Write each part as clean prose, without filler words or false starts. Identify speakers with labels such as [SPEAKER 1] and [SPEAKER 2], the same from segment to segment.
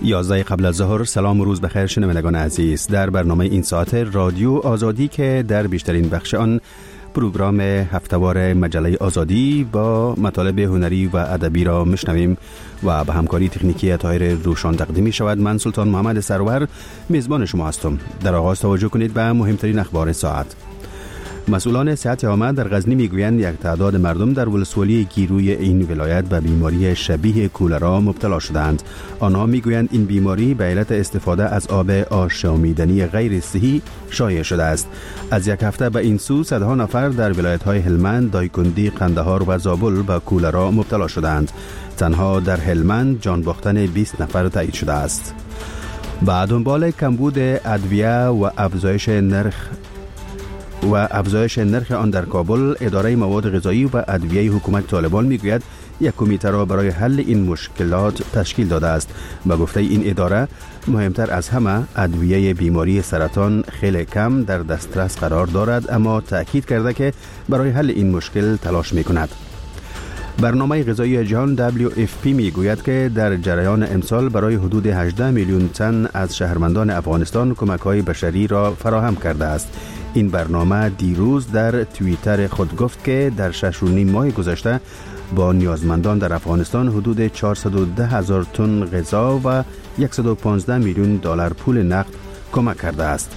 [SPEAKER 1] 11 قبل از ظهر. سلام و روز بخیر شنوندگان عزیز. در برنامه این ساعت رادیو آزادی که در بیشترین بخش آن پروگرام هفته‌وار مجله آزادی با مطالب هنری و ادبی را میشنویم و به همکاری تکنیکی طاهر روشان تقدیم می شود. من سلطان محمد سرور میزبان شما هستم. در آغاز توجه کنید به مهمترین اخبار ساعت. مسئولان صحت عامه در غزنی میگویند یک تعداد مردم در ولسوالی گیروی این ولایت به بیماری شبیه کولرا مبتلا شدند. آنها میگویند این بیماری به علت استفاده از آب آشامیدنی غیر صحی شایع شده است. از یک هفته به این سو صدها نفر در ولایت‌های هلمند، دایکندی، قندهار و زابل به کولرا مبتلا شدند. تنها در هلمند جان باختن 20 نفر تایید شده است. با دنبال کمبود ادویه و افزایش نرخ آن در کابل، اداره مواد غذایی و ادویه حکومت طالبان میگوید یک کمیته را برای حل این مشکلات تشکیل داده است. به گفته این اداره، مهمتر از همه ادویه بیماری سرطان خیلی کم در دسترس قرار دارد، اما تأکید کرده که برای حل این مشکل تلاش میکند. برنامه غذایی جهان WFP میگوید که در جریان امسال برای حدود 18 میلیون تن از شهروندان افغانستان کمک‌های بشری را فراهم کرده است. این برنامه دیروز در توییتر خود گفت که در 6.5 ماه گذشته با نیازمندان در افغانستان حدود 410,000 تن غذا و 115 میلیون دلار پول نقد کمک کرده است.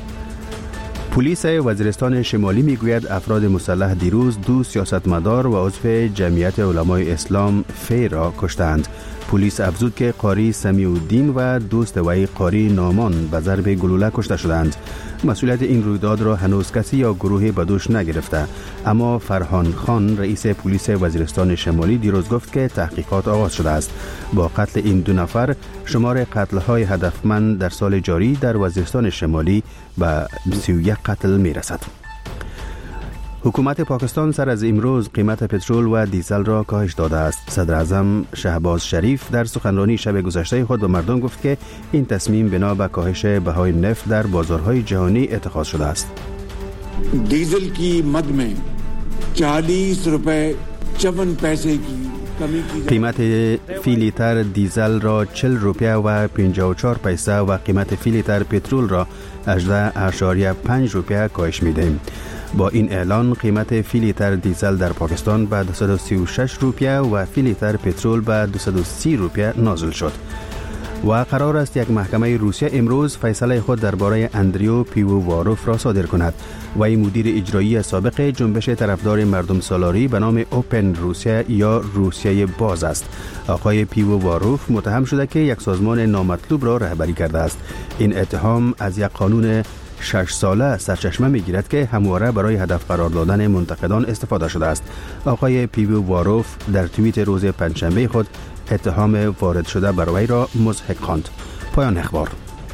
[SPEAKER 1] پلیس وزیرستان شمالی میگوید افراد مسلح دیروز 2 سیاستمدار و عضو جمعیت علمای اسلام فی را کشتند. پلیس افزود که قاری سمیع الدین و دوست وی قاری نامان به ضرب گلوله کشته شدند. مسئولیت این رویداد را هنوز کسی یا گروهی به دوش نگرفته، اما فرهان خان رئیس پلیس وزیرستان شمالی دیروز گفت که تحقیقات آغاز شده است. با قتل این 2 نفر شمار قتل‌های هدفمند در سال جاری در وزیرستان شمالی به 31 قتل میرسد. حکومت پاکستان سر از امروز قیمت پترول و دیزل را کاهش داده است. صدر اعظم شهباز شریف در سخنرانی شب گذشته خود به مردم گفت که این تصمیم بنا به کاهش بهای نفت در بازارهای جهانی اتخاذ شده است.
[SPEAKER 2] دیزل کی مد میں 40 روپے 54 پیسے کی
[SPEAKER 1] قیمت فی لیتر دیزل را 40 روپیه و 54 پیسه و قیمت فی لیتر پترول را 18.5 روپیه کاهش می‌دهیم. با این اعلان قیمت فی لیتر دیزل در پاکستان به 236 روپیه و فی لیتر پترول به 230 روپیه نازل شد. و قرار است یک محکمه روسیه امروز فیصله خود درباره اندریو پیوواروف را صادر کند. وی مدیر اجرایی سابق جنبش طرفدار مردم سالاری به نام اوپن روسیه یا روسیه باز است. آقای پیوواروف متهم شده که یک سازمان نامطلوب را رهبری کرده است. این اتهام از یک قانون 6 ساله سرچشمه میگیرد که همواره برای هدف قرار دادن منتقدان استفاده شده است. آقای پیوواروف در توییت روز پنجشنبه خود اتهام وارد شده بر وی را مضحک خواند. پایان اخبار.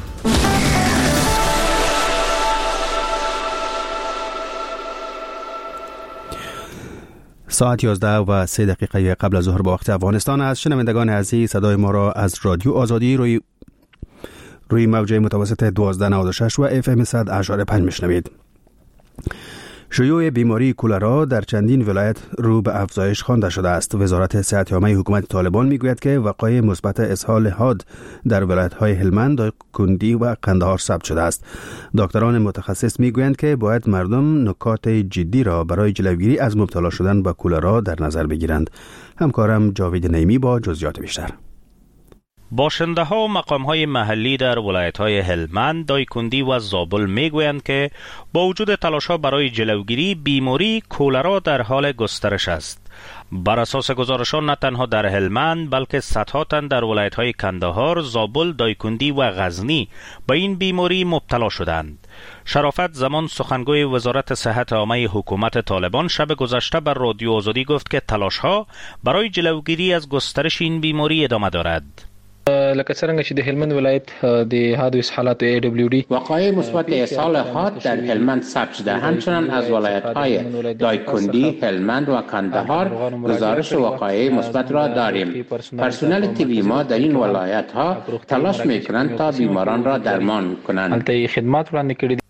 [SPEAKER 1] ساعت 11 و 3 دقیقه قبل از ظهر به وقت افغانستان است. شنوندگان عزیز، صدای ما را از رادیو آزادی روی موجه متوسط 1296 و FM 100.5 میشنوید. شیوع بیماری کولرا در چندین ولایت رو به افزایش خوانده شده است. وزارت صحت عامه حکومت طالبان میگوید که وقایع مثبت اسهال حاد در ولایت‌های هلمند، دایکندی و قندهار ثبت شده است. دکتران متخصص میگویند که باید مردم نکات جدی را برای جلوگیری از مبتلا شدن به کولرا در نظر بگیرند. همکارم جاوید نعیمی با جزئیات بیشتر.
[SPEAKER 3] باشنده ها و مقام های محلی در ولایت های هلمند، دایکندی و زابل می گویند که با وجود تلاش ها برای جلوگیری بیماری کولرا در حال گسترش است. بر اساس گزارشان نه تنها در هلمند بلکه صدها تن در ولایت های کندهار، زابل، دایکندی و غزنی به این بیماری مبتلا شدند. شرافت زمان سخنگوی وزارت صحت عامه حکومت طالبان شب گذشته بر رادیو آزادی گفت که تلاش ها برای جلوگیری از گسترش این بیماری ادامه دارد.
[SPEAKER 4] لکه څنګه چې د هلمند ولایت د حادث اسهالات AWD
[SPEAKER 5] وقایع مثبت اسهال حاد در هلمند ثبت شده. همچنان از ولایت‌های دایکندی، هلمند و کندهار گزارش وقایع مثبت را داریم. پرسنل طبی ما در این ولایت‌ها تلاش می‌کنند تا بیماران را درمان کنند.
[SPEAKER 4] البته خدمات وړاندې کړي.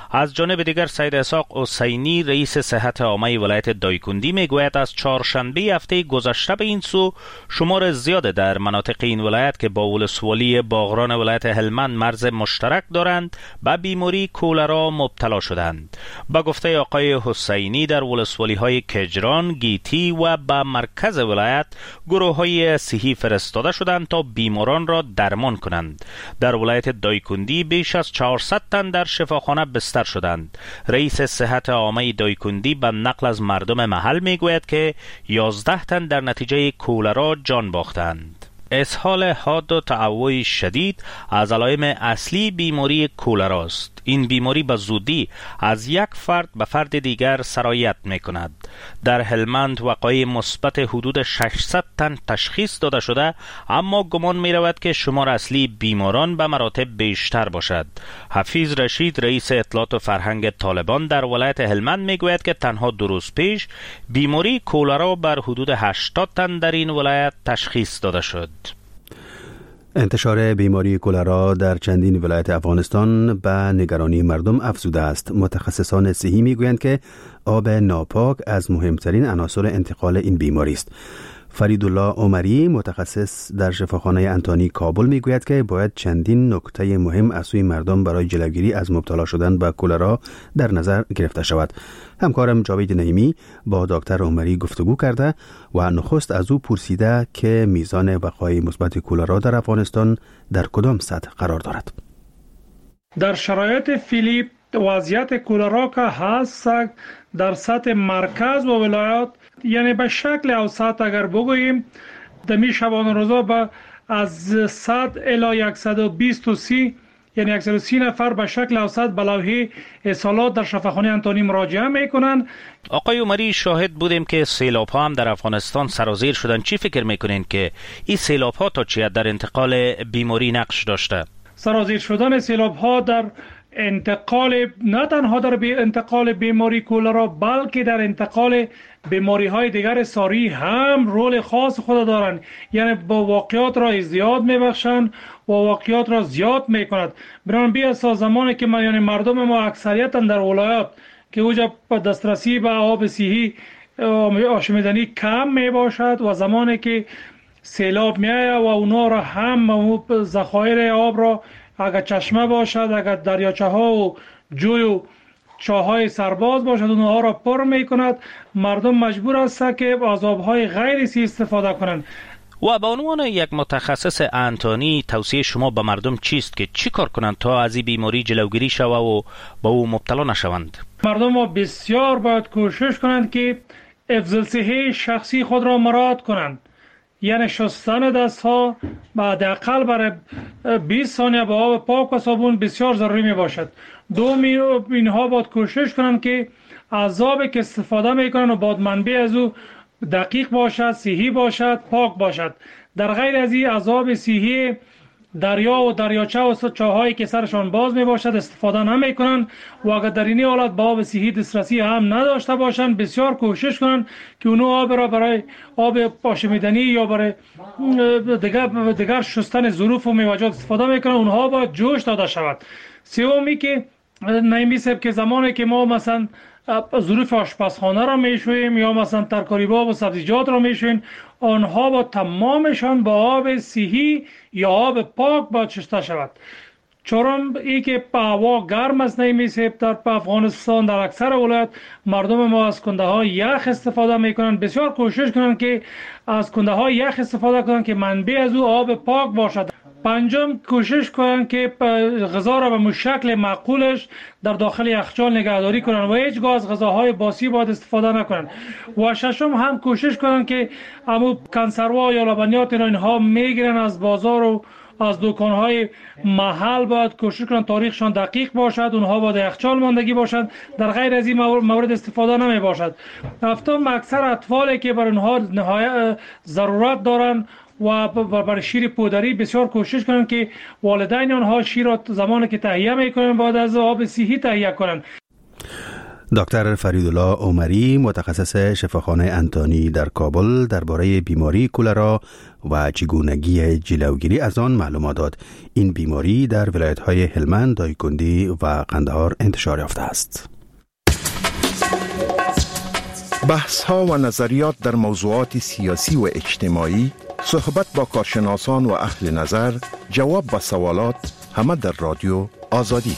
[SPEAKER 3] از جانب دیگر سید اسحاق حسینی رئیس صحت عامه ولایت دایکندی میگوید از چهارشنبه هفته گذشته به این سو شمار زیاد در مناطق این ولایت که با ولسوالی باغران ولایت هلمند مرز مشترک دارند به بیماری کولرا مبتلا شدند. با گفته آقای حسینی در ولسوالی های کجران، گیتی و به مرکز ولایت گروه های صحی فرستاده شدند تا بیماران را درمان کنند. در ولایت دایکندی بیش از 400 تن در شفاخانه بستر شدند. رئیس صحت عامه دایکندی به نقل از مردم محل میگوید که 11 تن در نتیجه کولرا جان باختند. اسهال حاد و تعوی شدید از علائم اصلی بیماری کولرا است. این بیماری به زودی از یک فرد به فرد دیگر سرایت می کند. در هلمند وقایع مثبت حدود 600 تن تشخیص داده شده، اما گمان می رود که شمار اصلی بیماران به مراتب بیشتر باشد. حفیظ رشید رئیس اطلاعات و فرهنگ طالبان در ولایت هلمند می گوید که تنها 2 روز پیش بیماری کولرا بر حدود 80 تن در این ولایت تشخیص داده شد.
[SPEAKER 1] انتشار بیماری کولرا در چندین ولایت افغانستان به نگرانی مردم افزوده است. متخصصان صحی میگویند که آب ناپاک از مهمترین عناصر انتقال این بیماری است. فریدالله عمری متخصص در شفاخانه انتانی کابل میگوید که باید چندین نکته مهم از سوی مردم برای جلوگیری از مبتلا شدن به کولرا در نظر گرفته شود. همکارم جاوید نعیمی با دکتر عمری گفتگو کرده و نخست از او پرسیده که میزان وقایع مثبت کولرا در افغانستان در کدام سطح قرار دارد.
[SPEAKER 6] در شرایط فعلی وضعیت کولرا که هست در سطح مرکز و ولایات، یعنی به شکل اوسط اگر بگوییم دمی شبانه روزا به از 100 الی 120 یعنی 130 نفر به شکل اوسط به لوحه اصالات در شفاخانه انتانی مراجعه میکنن.
[SPEAKER 3] آقای عمری شاهد بودیم که سیلاب ها هم در افغانستان سرازیر شدن. چی فکر میکنین که این سیلاب ها تا چی در انتقال بیماری نقش داشته؟
[SPEAKER 6] سرازیر شدن سیلاب ها در انتقال، نه تنها در انتقال بیماری کولرا بلکه در انتقال بیماری های دیگر ساری هم رول خاص خود دارند. یعنی با واقعیات را زیاد میبخشند و واقعیات را زیاد میکند. بران بی اساس زمانی که یعنی مردم ما اکثریتا در ولایات که اوجا دسترسی به آب صحی آشامیدنی کم می باشد و زمانی که سیلاب میآید و اونا را هم ذخایر آب را اگر چشمه باشد، اگر دریاچه ها و جوی و چاهای سرباز باشد اونها را پر می کند. مردم مجبور است که از آبهای غیر صحی استفاده کنند.
[SPEAKER 3] و به عنوان یک متخصص انتانی توصیه شما به مردم چیست که چی کار کنند تا از این بیماری جلوگیری شود و با او مبتلا نشوند؟
[SPEAKER 6] مردم ما بسیار باید کوشش کنند که حفظ الصحه شخصی خود را مراعات کنند. یعنی شستن دست ها بعد اقل برای 20 ثانیه با آب پاک و صابون بسیار ضروری می باشد. دوم اینها باید کوشش کنند که از آبی که استفاده میکنن و باید منبع از او دقیق باشد، صحی باشد، پاک باشد. در غیر از این از آب صحی دریا و دریاچه و چاهایی که سرشان باز می باشد استفاده نمی کنند و اگر در این حالت با آب صحی دسترسی هم نداشته باشند بسیار کوشش کنند که اونو آب را برای آب آشامیدنی یا برای دیگر شستن ظروف و میوه‌جات استفاده میکنند. اونها باید جوش داده شود. سومی که نمی‌سه که زمانی که ما مثلا ظروف آشپزخانه را میشویم یا مثلا ترکاری باب و سبزیجات را میشویم، آنها با تمامشان با آب صحی یا آب پاک باید شسته شود. چون ای که هوا گرم است نمیشه در افغانستان در اکثر ولایت مردم ما از کنده های یخ استفاده میکنند. بسیار کوشش کنند که از کنده های یخ استفاده کنند که منبع از او آب پاک باشد. پنجم کوشش کنند که غذا را به شکل معقولش در داخل یخچال نگهداری کنند و هیچگاه از غذاهای باسی باید استفاده نکنند. و ششم هم کوشش کنند که همو کنسروا یا لبنیات اینها میگیرن از بازار و از دکانهای محل باید کوشش کنند تاریخشان دقیق باشد، اونها باید یخچال ماندگی باشد، در غیر از این مورد استفاده نمی باشد. هفتم اکثر اطفالی که بر اونها نهایت ضرورت دارند و برای شیر پودری بسیار کوشش کنند که والدین آنها شیر را زمانی که تهیه میکنند باید از آب صحی تهیه کنند.
[SPEAKER 1] دکتر فریدالله عمری متخصص شفاخانه انتانی در کابل درباره بیماری کولرا و چگونگی جلوگیری از آن معلومات داد. این بیماری در ولایت‌های هلمند، دایکندی و قندهار انتشار یافته است.
[SPEAKER 7] بحث‌ها و نظریات در موضوعات سیاسی و اجتماعی، صحبت با کارشناسان و اهل نظر، جواب به سوالات، همه در رادیو آزادی.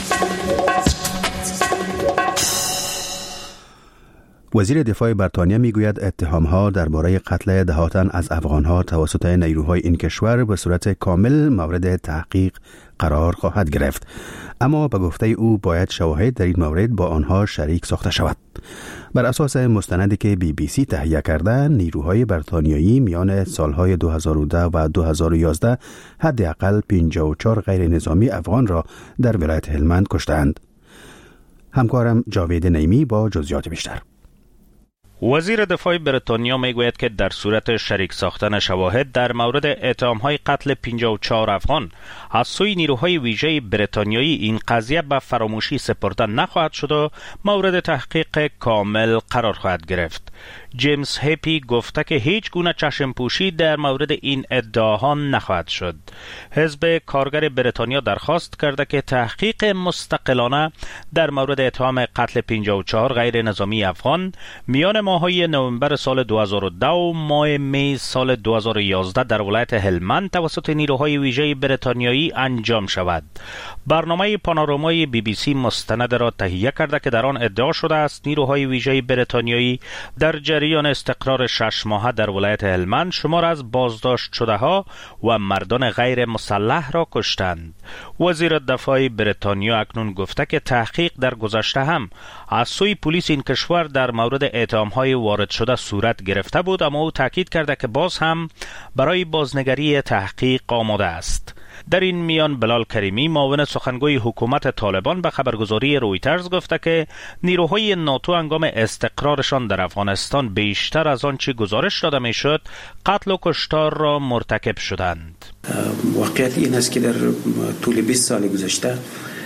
[SPEAKER 1] وزیر دفاع بریتانیا میگوید اتهام‌ها درباره قتل دهها تن از افغان‌ها توسط نیروهای این کشور به صورت کامل مورد تحقیق قرار خواهد گرفت، اما به گفته او باید شواهد در این مورد با آنها شریک ساخته شود. بر اساس مستندی که BBC تهیه کرده، نیروهای بریتانیایی میان سالهای 2010 و 2011 حداقل 54 غیر نظامی افغان را در ولایت هلمند کشتند. همکارم جاوید نیمی با جزئیات بیشتر.
[SPEAKER 3] وزیر دفاع بریتانیا میگوید که در صورت شریک ساختن شواهد در مورد اتهام‌های قتل 54 افغان از سوی نیروهای ویژه بریتانیایی این قضیه به فراموشی سپرده نخواهد شد و مورد تحقیق کامل قرار خواهد گرفت. جیمز هیپی گفته که هیچ گونه چشم پوشی در مورد این ادعاها نخواهد شد. حزب کارگر بریتانیا درخواست کرده که تحقیق مستقلانه در مورد اتهام قتل 54 غیر نظامی افغان میان ماه‌های نوامبر سال 2010 و ماه می سال 2011 در ولایت هلمند توسط نیروهای ویژه بریتانیایی انجام شود. برنامه پانورامای BBC مستند را تهیه کرده که در آن ادعا شده است نیروهای ویژه بریتانیایی در جریان استقرار 6 ماهه در ولایت هلمند شمار از بازداشت شده ها و مردان غیر مسلح را کشتند. وزیر دفاع بریتانیا اکنون گفته که تحقیق در گذشته هم از سوی پلیس این کشور در مورد اتهام‌های وارد شده صورت گرفته بود، اما او تاکید کرده که باز هم برای بازنگری تحقیق آماده است. در این میان بلال کریمی معاون سخنگوی حکومت طالبان به خبرگزاری رویترز گفته که نیروهای ناتو هنگام استقرارشان در افغانستان بیشتر از آنچه گزارش داده میشد قتل و کشتار را مرتکب شدند.
[SPEAKER 8] واقعیت این است که در طول 20 سال گذشته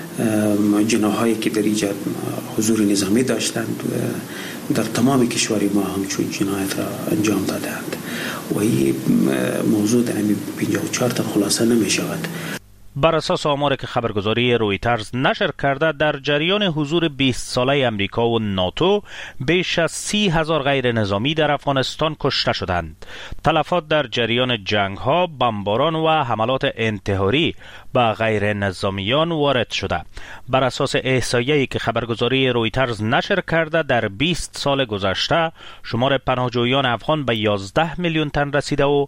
[SPEAKER 8] جناحایی که در اینجا حضور نظامی داشتند در تمام کشوری ما همچون جنایت را انجام دادند و این موضوع در همین 54 تا خلاصه نمی شود.
[SPEAKER 3] بر اساس آماری که خبرگزاری رویترز نشر کرده، در جریان حضور 20 ساله امریکا و ناتو بیش از 30,000 غیر نظامی در افغانستان کشته شدند. تلفات در جریان جنگ ها، بمباران و حملات انتحاری به غیر نظامیان وارد شده. بر اساس احصایه‌ای که خبرگزاری رویترز نشر کرده، در 20 سال گذشته شمار پناهجویان افغان به 11 میلیون تن رسیده و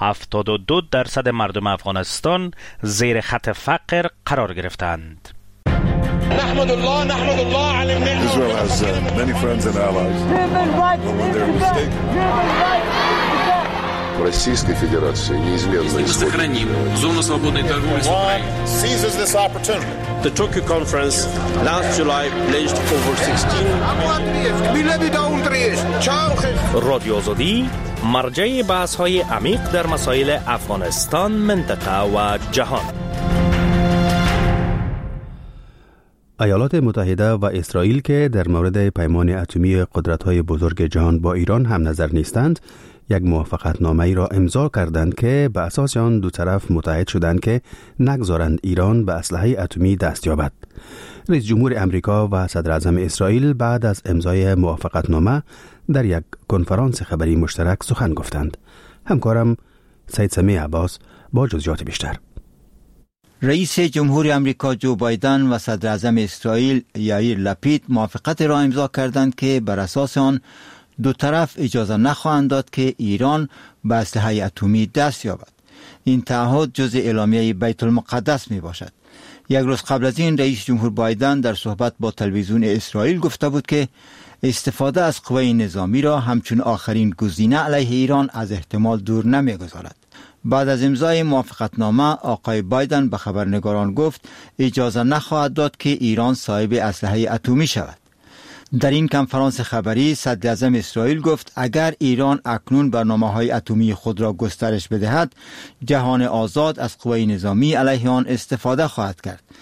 [SPEAKER 3] 72% مردم افغانستان زیر خط فقر قرار گرفتند.
[SPEAKER 9] نحمد الله على النعمة.
[SPEAKER 10] Israel has many friends and allies. When they're mistaken. Российской Федерации неизменно
[SPEAKER 9] сохраним зону свободной торговли с Украиной.
[SPEAKER 10] Seizes this opportunity.
[SPEAKER 11] The Tokyo conference last July pledged over 16
[SPEAKER 3] رادیو آزادی مرجع بحث‌های عمیق در مسائل افغانستان، منطقه و جهان.
[SPEAKER 1] ایالات متحده و اسرائیل که در مورد پیمان اتمی قدرت‌های بزرگ جهان با ایران هم نظر نیستند، یک موافقتنامه‌ای را امضا کردند که به اساس آن دو طرف متحد شدند که نگذارند ایران به اسلحه اتمی دست یابد. رئیس جمهور امریکا و صدر اعظم اسرائیل بعد از امضای موافقتنامه در یک کنفرانس خبری مشترک سخن گفتند. همکارم سید سمیع عباس با جزئیات بیشتر.
[SPEAKER 12] رئیس جمهور امریکا جو بایدن و صدر اعظم اسرائیل یائیر لپید موافقت را امضا کردند که بر اساس آن دو طرف اجازه نخواهند داد که ایران به اسلحه اتمی دست یابد. این تعهد جزء اعلامیه بیت المقدس می باشد. یک روز قبل از این رئیس جمهور بایدن در صحبت با تلویزیون اسرائیل گفته بود که استفاده از قوه نظامی را همچون آخرین گزینه علیه ایران از احتمال دور نمی‌گذارد. بعد از امضای موافقتنامه آقای بایدن به خبرنگاران گفت اجازه نخواهد داد که ایران صاحب اسلحه اتمی شود. در این کنفرانس خبری صدر اعظم اسرائیل گفت اگر ایران اکنون برنامه‌های اتمی خود را گسترش بدهد، جهان آزاد از قوه نظامی علیه آن استفاده خواهد کرد.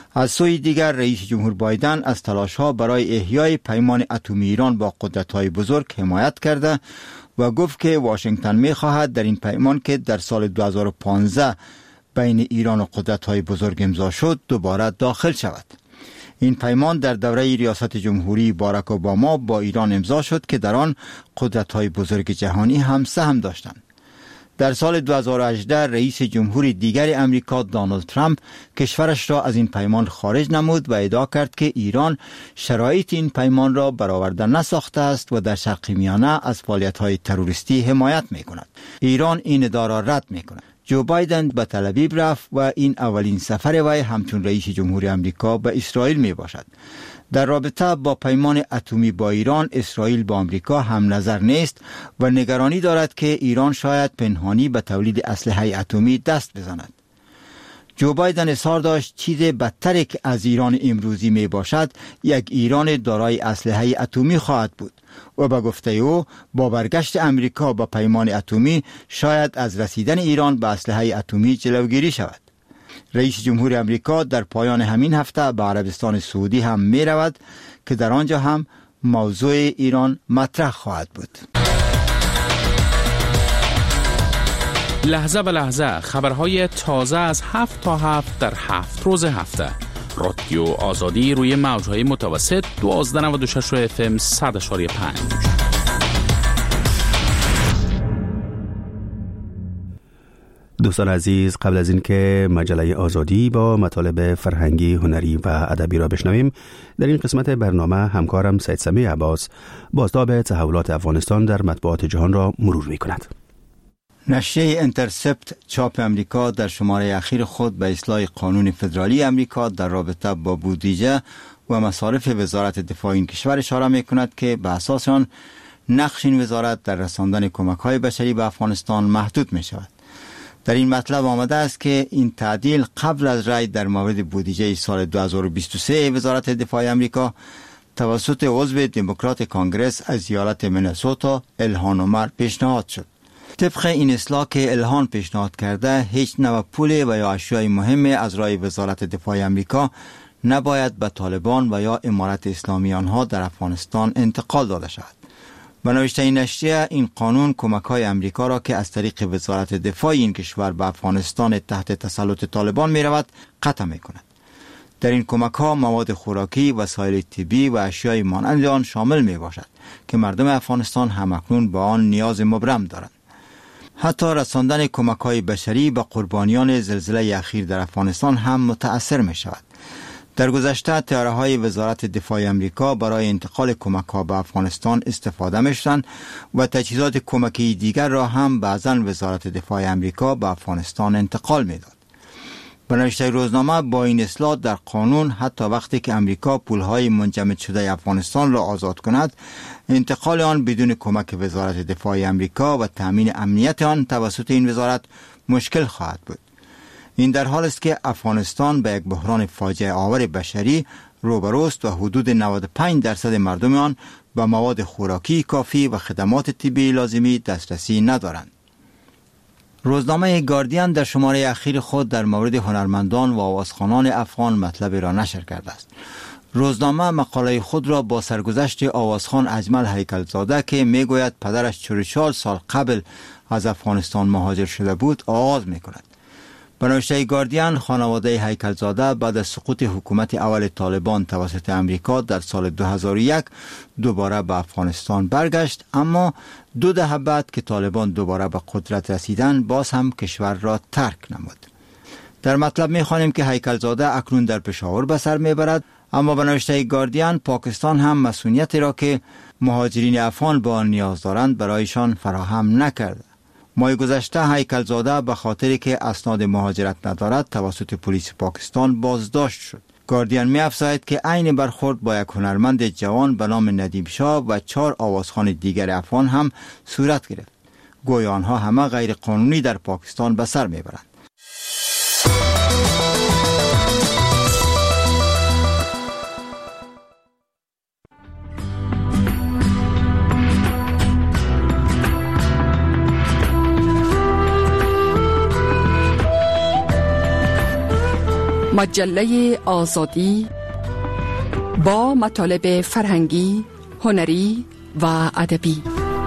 [SPEAKER 12] از سوی دیگر رئیس جمهور بایدن از تلاش‌ها برای احیای پیمان اتمی ایران با قدرت‌های بزرگ حمایت کرده و گفت که واشنگتن می‌خواهد در این پیمان که در سال 2015 بین ایران و قدرت‌های بزرگ امضا شد دوباره داخل شود. این پیمان در دوره ریاست جمهوری باراک اوباما با ایران امضا شد که در آن قدرت‌های بزرگ جهانی هم سهم داشتند. در سال 2018 رئیس جمهور دیگر امریکا دونالد ترامپ کشورش را از این پیمان خارج نمود و ادعا کرد که ایران شرایط این پیمان را برآورده نساخته است و در شرق میانه از فعالیت‌های تروریستی حمایت می‌کند. ایران این ادعا را رد می‌کند. جو بایدن به تل آویو رفت و این اولین سفر وی همچون رئیس جمهور امریکا به اسرائیل می باشد. در رابطه با پیمان اتمی با ایران، اسرائیل با امریکا هم نظر نیست و نگرانی دارد که ایران شاید پنهانی به تولید اسلحه اتمی دست بزند. جو بایدن اظهار داشت چیز بدتری که از ایران امروزی می باشد یک ایران دارای اسلحه اتمی خواهد بود و به گفته او با برگشت امریکا به پیمان اتمی شاید از رسیدن ایران به اسلحه اتمی جلوگیری شود. رئیس جمهور امریکا در پایان همین هفته به عربستان سعودی هم می رود که در آنجا هم موضوع ایران مطرح خواهد بود.
[SPEAKER 13] لحظه به لحظه خبرهای تازه از 7 تا 7 در 7 روز هفته. رادیو آزادی روی موجهای متوسط 1296 FM 100.5.
[SPEAKER 1] دوستان عزیز، قبل از اینکه مجله آزادی با مطالب فرهنگی، هنری و ادبی را بشنویم، در این قسمت برنامه همکارم سید سمی عباس بازتاب تحولات افغانستان در مطبوعات جهان را مرور می کند.
[SPEAKER 12] نشریه انترسپت چاپ امریکا در شماره اخیر خود به اصلاح قانون فدرالی امریکا در رابطه با بودجه و مصارف وزارت دفاع این کشور اشاره می کند که به اساس آن نقش این وزارت در رساندن کمک‌های بشری به افغانستان محدود می شود. در این مطلب آمده است که این تعدیل قبل از رأی در مورد بودجه سال 2023 وزارت دفاع امریکا توسط عضو دموکرات کانگرس از ایالت مینسوتا الهان عمر پیشنهاد شد. طبق این اصلاح که الهان پیشنهاد کرده، هیچ نوع پول و یا اشیاء مهم از رای وزارت دفاع امریکا نباید به طالبان و یا امارت اسلامی آنها در افغانستان انتقال داده شود. به نوشته این نشریه، این قانون کمک‌های امریکا را که از طریق وزارت دفاع این کشور به افغانستان تحت تسلط طالبان می‌رود قطع می‌کند. در این کمک‌ها مواد خوراکی، وسایل طبی و اشیاء مانند آن شامل می‌باشد که مردم افغانستان همکنون به آن نیاز مبرم دارند. حتی رساندن کمک‌های بشری به قربانیان زلزله اخیر در افغانستان هم متأثر می‌شود. در گذشته طیاره‌های وزارت دفاع امریکا برای انتقال کمک‌ها به افغانستان استفاده می‌شدند و تجهیزات کمکی دیگر را هم بعضاً وزارت دفاع امریکا به افغانستان انتقال می‌داد. به نوشته روزنامه، با این اصلاح در قانون حتی وقتی که امریکا پول‌های منجمد شده افغانستان را آزاد کند، انتقال آن بدون کمک وزارت دفاع امریکا و تأمین امنیت آن توسط این وزارت مشکل خواهد بود. این در حال است که افغانستان به یک بحران فاجعه آور بشری روبروست و حدود 95% مردم آن به مواد خوراکی کافی و خدمات طبی لازمی دسترسی ندارند. روزنامه گاردین در شماره اخیر خود در مورد هنرمندان و آوازخوانان افغان مطلبی را نشر کرده است. روزنامه مقاله خود را با سرگذشت آوازخوان اجمل هیکلزاده که میگوید پدرش 44 سال قبل از افغانستان مهاجر شده بود آغاز میکند. به نوشته گاردین، خانواده هیکلزاده بعد از سقوط حکومت اول طالبان توسط امریکا در سال 2001 دوباره به افغانستان برگشت، اما 2 دهه بعد که طالبان دوباره به قدرت رسیدن باز هم کشور را ترک نمود. در مطلب می‌خوانیم که هیکلزاده اکنون در پشاور به سر میبرد، اما به نوشته گاردین پاکستان هم مسئولیتی را که مهاجرین افغان به آن نیاز دارند برایشان فراهم نکرده. ماه گذشته هیکلزاده به خاطری که اسناد مهاجرت ندارد توسط پلیس پاکستان بازداشت شد. گاردین می‌افزاید که عین برخورد با یک هنرمند جوان به نام ندیم شاه و 4 آوازخوان دیگر افغان هم صورت گرفت. گویا آنها همه غیر قانونی در پاکستان به سر میبرند.
[SPEAKER 14] مجله آزادی با مطالب فرهنگی، هنری و ادبی.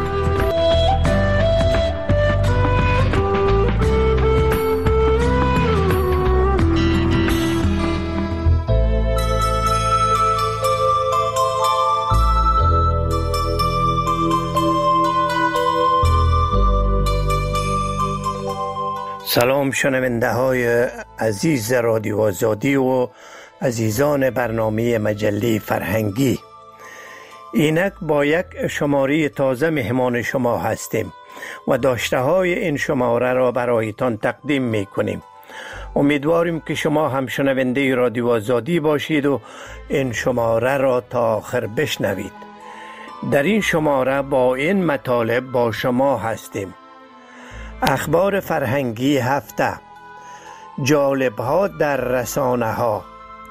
[SPEAKER 15] سلام شنونده های عزیز رادیو آزادی و عزیزان برنامه مجله فرهنگی. اینک با یک شماره تازه مهمان شما هستیم و داشته های این شماره را برایتان تقدیم می کنیم. امیدواریم که شما هم شنونده رادیو آزادی باشید و این شماره را تا آخر بشنوید. در این شماره با این مطالب با شما هستیم: اخبار فرهنگی هفته، جالب‌ها در رسانه‌ها،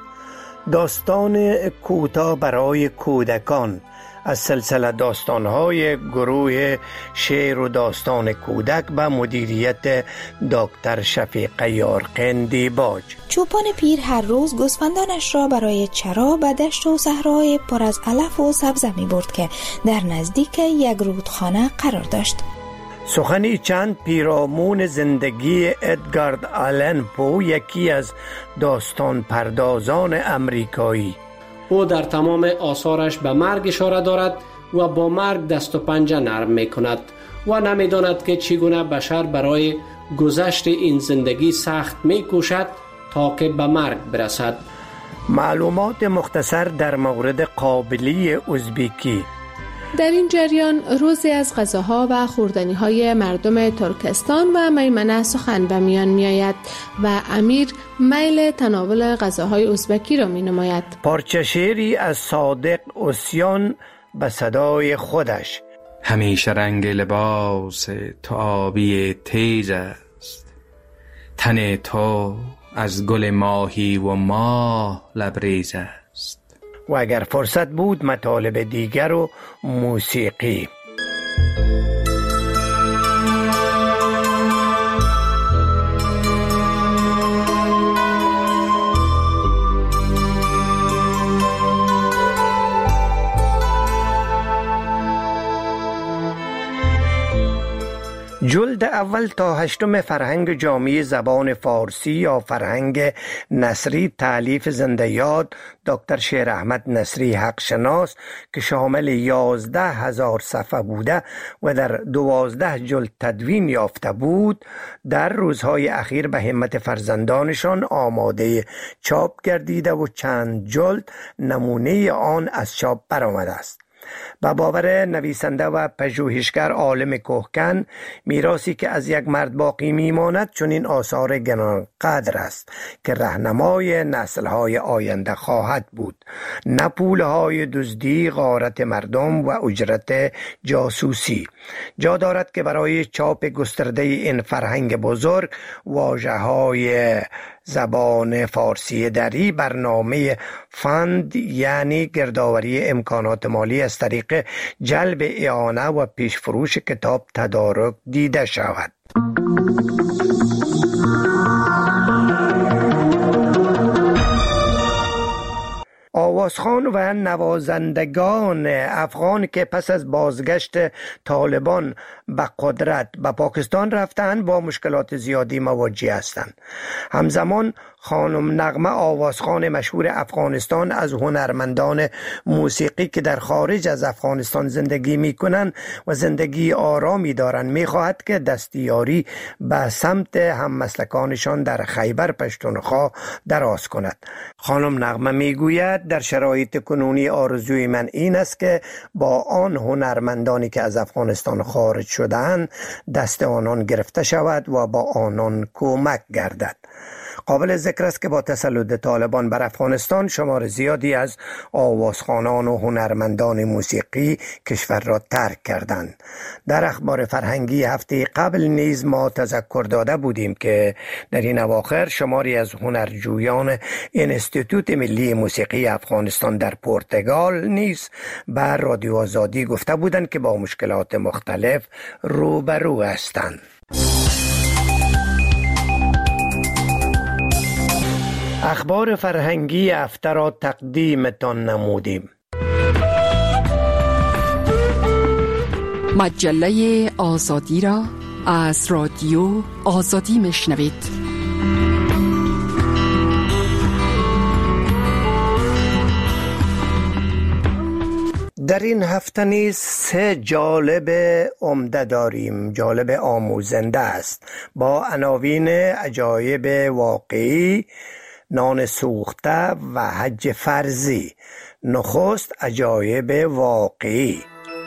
[SPEAKER 15] داستان کوتاه برای کودکان از سلسله داستان‌های گروه شعر و داستان کودک به مدیریت دکتر شفیق یارقندی باج.
[SPEAKER 16] چوپان پیر هر روز گوسفندانش را برای چرا به دشت و صحرای پر از علف و سبزه می برد که در نزدیک یک رودخانه قرار داشت.
[SPEAKER 15] سخنی چند پیرامون زندگی ادگار آلن پو، یکی از داستان پردازان امریکایی.
[SPEAKER 17] او در تمام آثارش به مرگ اشاره دارد و با مرگ دست و پنجه نرم می کند و نمی داند که چگونه بشر برای گذشت این زندگی سخت می کوشد تا که به مرگ برسد.
[SPEAKER 15] معلومات مختصر در مورد قابلی ازبکی.
[SPEAKER 18] در این جریان روزی از غذاها و خوردنی‌های مردم ترکستان و میمنه سخن به میان می‌آید و امیر میل تناول غذاهای ازبکی را می‌نماید.
[SPEAKER 15] پارچه شعری از صادق اوسیان به صدای خودش:
[SPEAKER 19] همیشه رنگ لباس تو آبی تیز است، تن تو از گل ماهی و ماه لبریز است.
[SPEAKER 15] و اگر فرصت بود مطالب دیگر و موسیقی. جلد اول تا هشتم فرهنگ جامعه زبان فارسی یا فرهنگ نثری تالیف زنده یاد دکتر شیر احمد نصری حق شناس که شامل 11,000 صفحه بوده و در 12 جلد تدوین یافته بود، در روزهای اخیر به همت فرزندانشان آماده چاپ گردیده و چند جلد نمونه آن از چاپ برآمده است. به باور نویسنده و پژوهشگر عالم کهکن، میراثی که از یک مرد باقی میماند چون این آثار گرانقدر است که راهنمای نسل‌های آینده خواهد بود، نه پولهای دزدی، غارت مردم و اجرت جاسوسی. جا دارد که برای چاپ گسترده این فرهنگ بزرگ واژه‌های زبان فارسی دری برنامه فند یعنی گردآوری امکانات مالی از طریق جلب اعانه و پیشفروش کتاب تدارک دیده شود. آوازخوان و نوازندگان افغان که پس از بازگشت طالبان به قدرت به پاکستان رفتند با مشکلات زیادی مواجه هستند. همزمان خانم نغمه آوازخوان مشهور افغانستان از هنرمندان موسیقی که در خارج از افغانستان زندگی می کنند و زندگی آرامی دارند می‌خواهد که دستیاری به سمت هممسلکانشان در خیبر پشتونخوا دراز کند. خانم نغمه میگوید در شرایط کنونی آرزوی من این است که با آن هنرمندانی که از افغانستان خارج شدند دست آنان گرفته شود و با آنان کمک گردد. قابل ذکر است که با تسلط طالبان بر افغانستان شمار زیادی از آوازخوانان و هنرمندان موسیقی کشور را ترک کردند. در اخبار فرهنگی هفته قبل نیز ما تذکر داده بودیم که در این اواخر شماری از هنرجویان انستیتوت ملی موسیقی افغانستان در پرتغال نیز بر رادیو آزادی گفته بودند که با مشکلات مختلف روبرو هستند. اخبار فرهنگی هفته را تقدیمتان نمودیم.
[SPEAKER 14] مجله آزادی را از رادیو آزادی میشنوید.
[SPEAKER 15] در این هفته نیز 3 جالب عمده داریم. جالب آموزنده است با عناوین عجایب واقعی، نان سوخته و حج فرضی. نخست عجایب واقعی.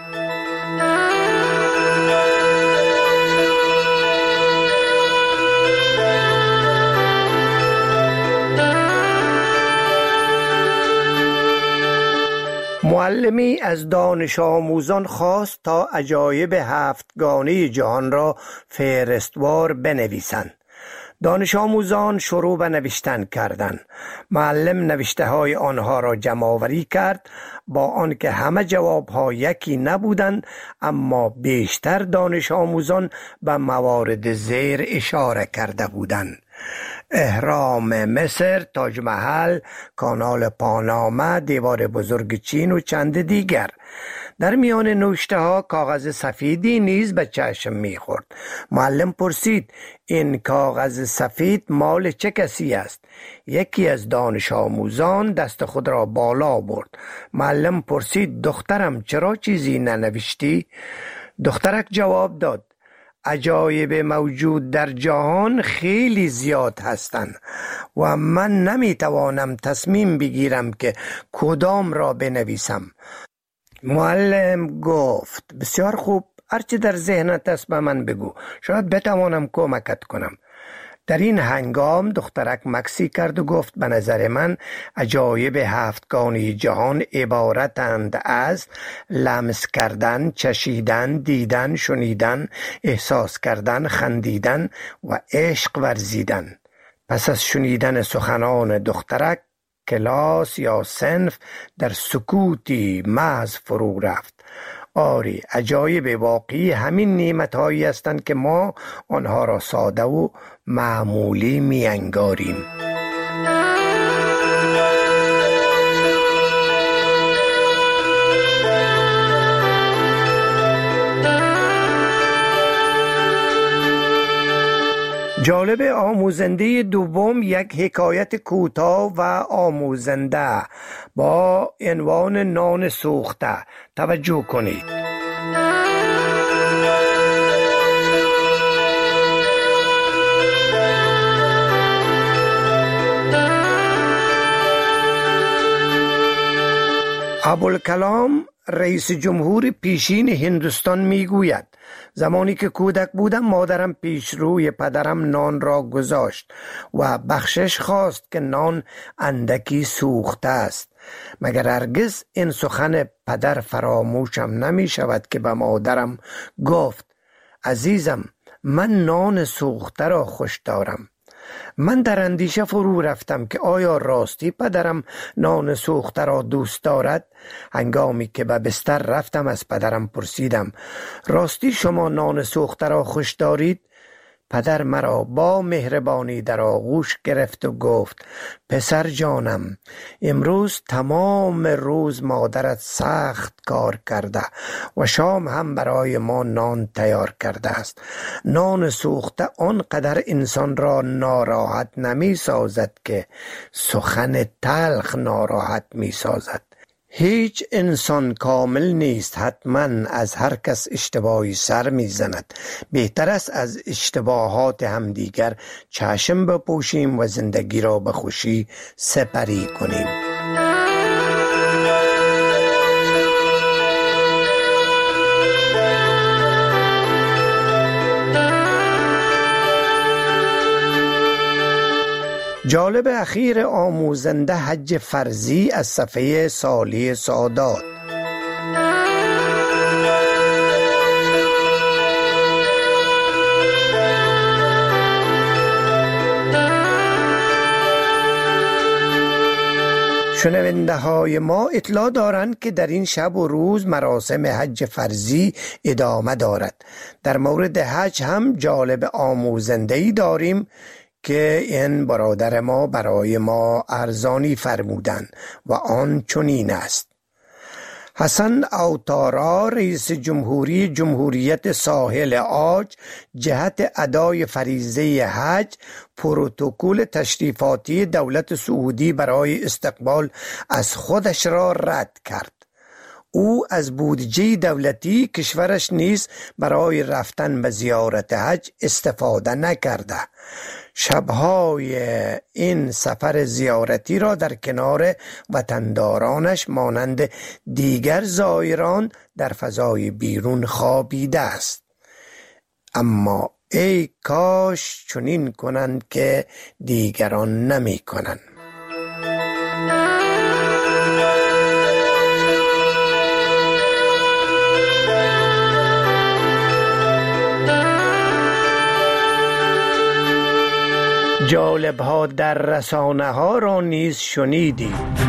[SPEAKER 15] معلمی از دانش آموزان خواست تا عجایب 7گانه جهان را فهرستوار بنویسند. دانش آموزان شروع به نوشتن کردند. معلم نوشته های آنها را جمع آوری کرد، با آنکه همه جواب ها یکی نبودند، اما بیشتر دانش آموزان به موارد زیر اشاره کرده بودند: اهرام مصر، تاج محل، کانال پاناما، دیوار بزرگ چین و چند دیگر. در میان نوشته ها کاغذ سفیدی نیز به چشم میخورد. معلم پرسید: این کاغذ سفید مال چه کسی است؟ یکی از دانش آموزان دست خود را بالا برد. معلم پرسید: دخترم چرا چیزی ننوشتی؟ دخترک جواب داد: عجایب موجود در جهان خیلی زیاد هستند و من نمیتوانم تصمیم بگیرم که کدام را بنویسم. معلم گفت: بسیار خوب، هرچی در ذهنت است به من بگو، شاید بتوانم کمکت کنم. در این هنگام دخترک مکسی کرد و گفت: به نظر من عجایب 7گانه جهان عبارتند از لمس کردن، چشیدن، دیدن، شنیدن، احساس کردن، خندیدن و عشق ورزیدن. پس از شنیدن سخنان دخترک، کلاس یا صنف در سکوتی محض فرو رفت. آری، عجایب واقعی همین نعمت‌هایی هستند که ما آنها را ساده و معمولی می‌انگاریم. جالب آموزنده دوم یک حکایت کوتاه و آموزنده با عنوان نان سوخته. توجه کنید. ابوالکلام رئیس جمهور پیشین هندوستان میگوید: زمانی که کودک بودم مادرم پیش روی پدرم نان را گذاشت و بخشش خواست که نان اندکی سوخته است. مگر هرگز این سخن پدر فراموشم نمی شود که به مادرم گفت: عزیزم، من نان سوخته را خوش دارم. من در اندیشه فرو رفتم که آیا راستی پدرم نان سوخته را دوست دارد؟ هنگامی که به بستر رفتم از پدرم پرسیدم: راستی شما نان سوخته را خوش دارید؟ پدر مرا با مهربانی در آغوش گرفت و گفت: پسر جانم، امروز تمام روز مادرت سخت کار کرده و شام هم برای ما نان تیار کرده است. نان سوخته آنقدر انسان را ناراحت نمی سازد که سخن تلخ ناراحت می سازد. هیچ انسان کامل نیست، حتما از هر کس اشتباهی سر میزند. بهتر است از اشتباهات همدیگر چشم بپوشیم و زندگی را به خوشی سپری کنیم. جالب اخیر آموزنده حج فرضی از صفحه صالح سادات. شنونده های ما اطلاع دارند که در این شب و روز مراسم حج فرضی ادامه دارد. در مورد حج هم جالب آموزنده‌ای داریم که این برادر ما برای ما ارزانی فرمودند و آن چنین است: حسن اوتارا رئیس جمهوری جمهوریت ساحل عاج جهت ادای فریضه حج پروتکل تشریفاتی دولت سعودی برای استقبال از خودش را رد کرد. او از بودجه دولتی کشورش نیز برای رفتن به زیارت حج استفاده نکرده. شبهای این سفر زیارتی را در کنار وطندارانش مانند دیگر زائران در فضای بیرون خوابیده است. اما ای کاش چنین کنند که دیگران نمی کنند. جالب ها در رسانه ها را نیز شنیدی.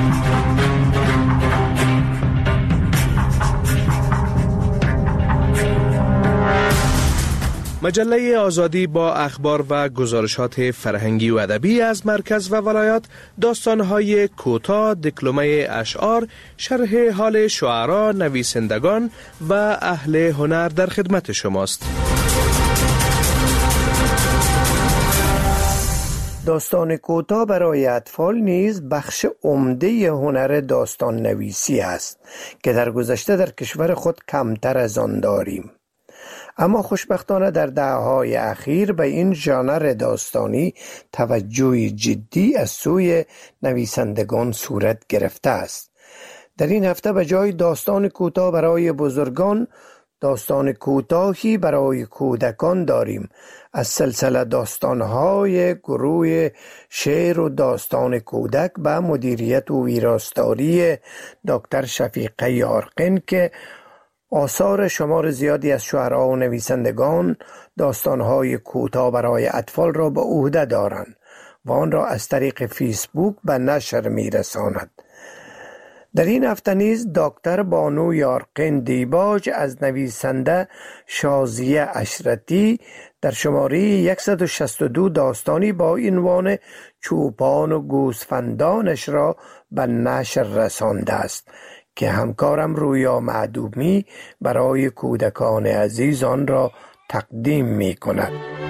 [SPEAKER 20] مجله آزادی با اخبار و گزارشات فرهنگی و ادبی از مرکز و ولایات، داستان‌های کوتاه، دکلمه اشعار، شرح حال شعرا، نویسندگان و اهل هنر در خدمت شماست.
[SPEAKER 15] داستان کوتاه برای اطفال نیز بخش عمده هنر داستان نویسی است که در گذشته در کشور خود کمتر از آن داریم. اما خوشبختانه در دهه‌های اخیر به این ژانر داستانی توجه جدی از سوی نویسندگان صورت گرفته است. در این هفته به جای داستان کوتاه برای بزرگان، داستان کوتاهی برای کودکان داریم از سلسله داستان‌های گروه شعر و داستان کودک به مدیریت و ویراستاری دکتر شفیقه یارقین که آثار شمار زیادی از شعرا و نویسندگان داستان‌های کوتاه برای اطفال را به عهده دارند و آن را از طریق فیسبوک به نشر می‌رساند. در این هفته نیز دکتر بانو یارقین دیباج از نویسنده شازیه اشرتی در شماره 162 داستانی با عنوان چوپان و گوسفندانش را به نشر رسانده است که همکارم رویا معدومی برای کودکان عزیز آن را تقدیم می کند.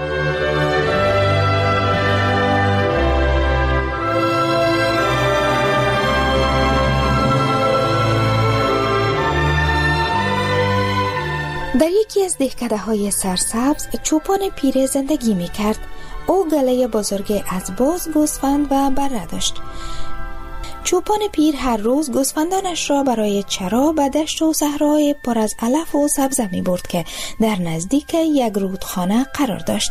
[SPEAKER 16] در یکی از دهکده‌های سرسبز چوپان پیر زندگی می کرد. او گله بزرگ از باز، گوسفند و بره داشت. چوپان پیر هر روز گوسفندانش را برای چرا به دشت و صحرای پر از علف و سبزه می برد که در نزدیک یک رودخانه قرار داشت.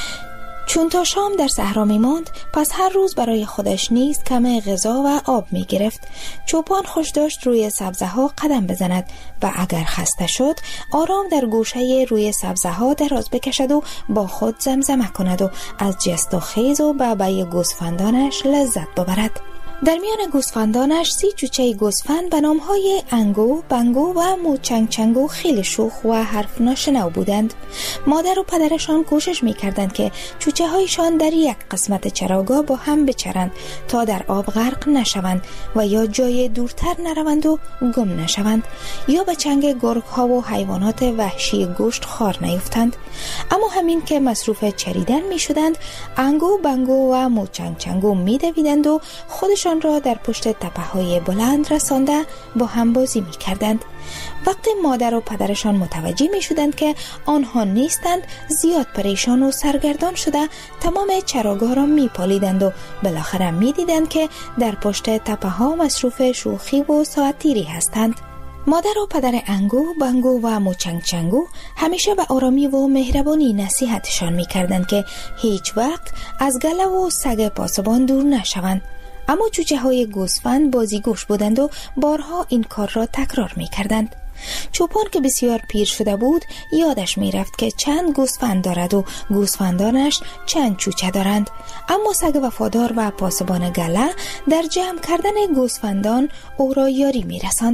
[SPEAKER 16] چون تا شام در صحرا می ماند، پس هر روز برای خودش نیز کم غذا و آب می گرفت. چوپان خوش داشت روی سبزه ها قدم بزند و اگر خسته شد آرام در گوشه روی سبزه ها دراز بکشد و با خود زمزمه کند و از جست و خیز و بابای گوسفندانش لذت ببرد. در میان گوسفندانش 30 چوچه گوسفند به نامهای انگو، بنگو و موچنگچنگو خیلی شوخ و حرف ناشنو بودند. مادر و پدرشان کوشش می‌کردند که چوچه هایشان در یک قسمت چراگاه با هم بچرند تا در آب غرق نشوند و یا جای دورتر نروند و گم نشوند یا به چنگ گرگ‌ها و حیوانات وحشی گوشت خار نیفتند. اما همین که مصروف چریدن می‌شدند، انگو، بنگو و موچنگچنگو می‌دویدند و خودشان را در پشت تپه‌های بلند رسانده با هم بازی می‌کردند. وقتی مادر و پدرشان متوجه می‌شدند که آنها نیستند، زیاد پریشان و سرگردان شده تمام چراگاه را می‌پالیدند و بالاخره می‌دیدند که در پشت تپه‌ها مصروف شوخی و ساعتیری هستند. مادر و پدر انگو، بنگو و موچنگچنگو همیشه به آرامی و مهربانی نصیحتشان می‌کردند که هیچ وقت از گله و سگ پاسبان دور نشوند. اما چوچه های گوسفند بازیگوش بودند و بارها این کار را تکرار می کردند. چوپان که بسیار پیر شده بود یادش می رفت که چند گوسفند دارد و گوسفندانش چند چوچه دارند. اما سگ وفادار و پاسبان گله در جمع کردن گوسفندان او را یاری می رسند.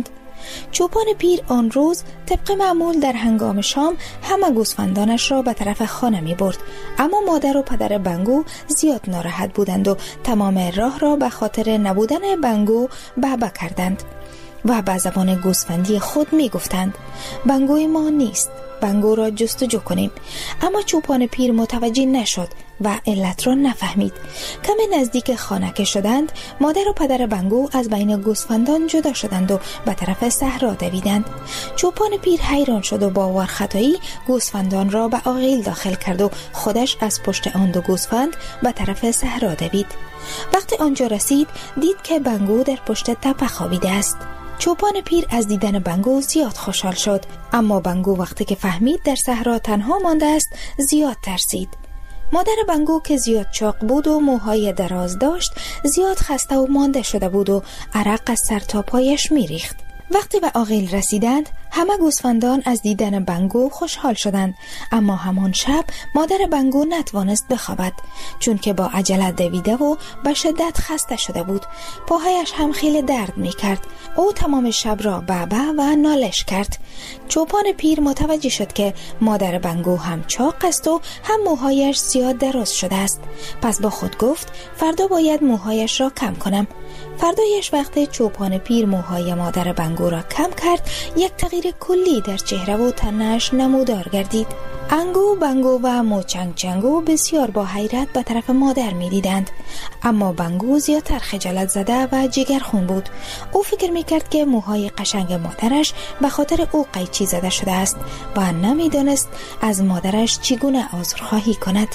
[SPEAKER 16] چوپان پیر آن روز طبق معمول در هنگام شام همه گوسفندانش را به طرف خانه می برد، اما مادر و پدر بنگو زیاد ناراحت بودند و تمام راه را به خاطر نبودن بنگو بابا کردند و به زبان گوسفندی خود می گفتند بنگوی ما نیست، بنگو را جستجو کنیم. اما چوپان پیر متوجه نشد و علت را نفهمید. کمی نزدیک خانه که شدند، مادر و پدر بنگو از بین گوسفندان جدا شدند و به طرف صحرا دویدند. چوپان پیر حیران شد و با ورختایی گوسفندان را به آغیل داخل کرد و خودش از پشت آن دو گوسفند به طرف صحرا دوید. وقتی آنجا رسید دید که بنگو در پشت تپه خوابیده است. چوپان پیر از دیدن بنگو زیاد خوشحال شد، اما بنگو وقتی که فهمید در صحرا تنها مانده است زیاد ترسید. مادر بنگو که زیاد چاق بود و موهای دراز داشت زیاد خسته و مانده شده بود و عرق از سر تا پایش میریخت. وقتی به آغیل رسیدند همه گوسفندان از دیدن بنگو خوشحال شدند، اما همان شب مادر بنگو نتوانست بخوابد چون که با عجله دویده و به شدت خسته شده بود. پاهایش هم خیلی درد می کرد. او تمام شب را بابا و نالش کرد. چوپان پیر متوجه شد که مادر بنگو هم چاق است و هم موهایش زیاد دراز شده است. پس با خود گفت فردا باید موهایش را کم کنم. فردایش وقتی چوپان پیر موهای مادر بنگو را کم کرد یک تغییر کلی در چهره و تنش نمودار گردید. انگو، بنگو و موچنگ چنگو بسیار با حیرت به طرف مادر می دیدند، اما بنگو زیادتر خجالت زده و جگرخون بود. او فکر می کرد که موهای قشنگ مادرش به خاطر او قیچی زده شده است و نمی دانست از مادرش چگونه عذرخواهی کند.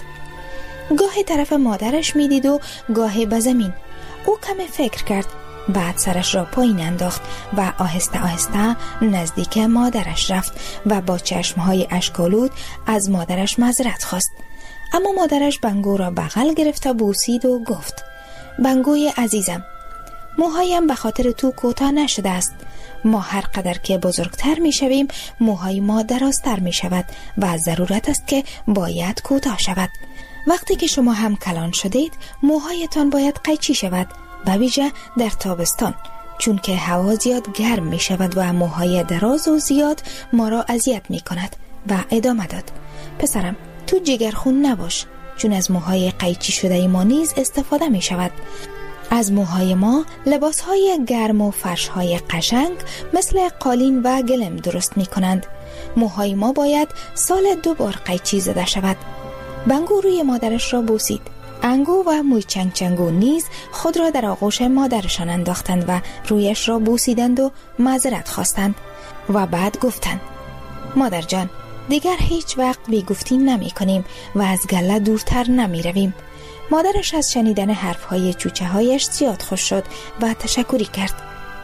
[SPEAKER 16] گاهی طرف مادرش می دید و گاهی به زمین. او کمی فکر کرد، بعد سرش را پایین انداخت و آهسته آهسته نزدیک مادرش رفت و با چشمهای اشک‌آلود از مادرش معذرت خواست. اما مادرش بنگو را بغل گرفت و بوسید و گفت بنگوی عزیزم، موهایم به خاطر تو کوتاه نشده است. ما هر قدر که بزرگتر می شویم موهای ما درازتر می شود و ضرورت است که باید کوتاه شود. وقتی که شما هم کلان شدید موهایتان باید قیچی شود، به ویژه در تابستان، چون که هوا زیاد گرم می شود و موهای دراز و زیاد ما را اذیت می کند. و ادامه داد پسرم تو جگرخون نباش، چون از موهای قیچی شده ما نیز استفاده می شود. از موهای ما لباسهای گرم و فرشهای قشنگ مثل قالین و گلم درست می کنند. موهای ما باید سال 2 بار قیچی زده شود. بنگو روی مادرش را بوسید. انگو و موچنگ چنگو نیز خود را در آغوش مادرشان انداختند و رویش را بوسیدند و معذرت خواستند و بعد گفتند مادر جان، دیگر هیچ وقت بیگفتی نمی کنیم و از گله دورتر نمی رویم. مادرش از شنیدن حرفهای چوچه هایش زیاد خوش شد و تشکری کرد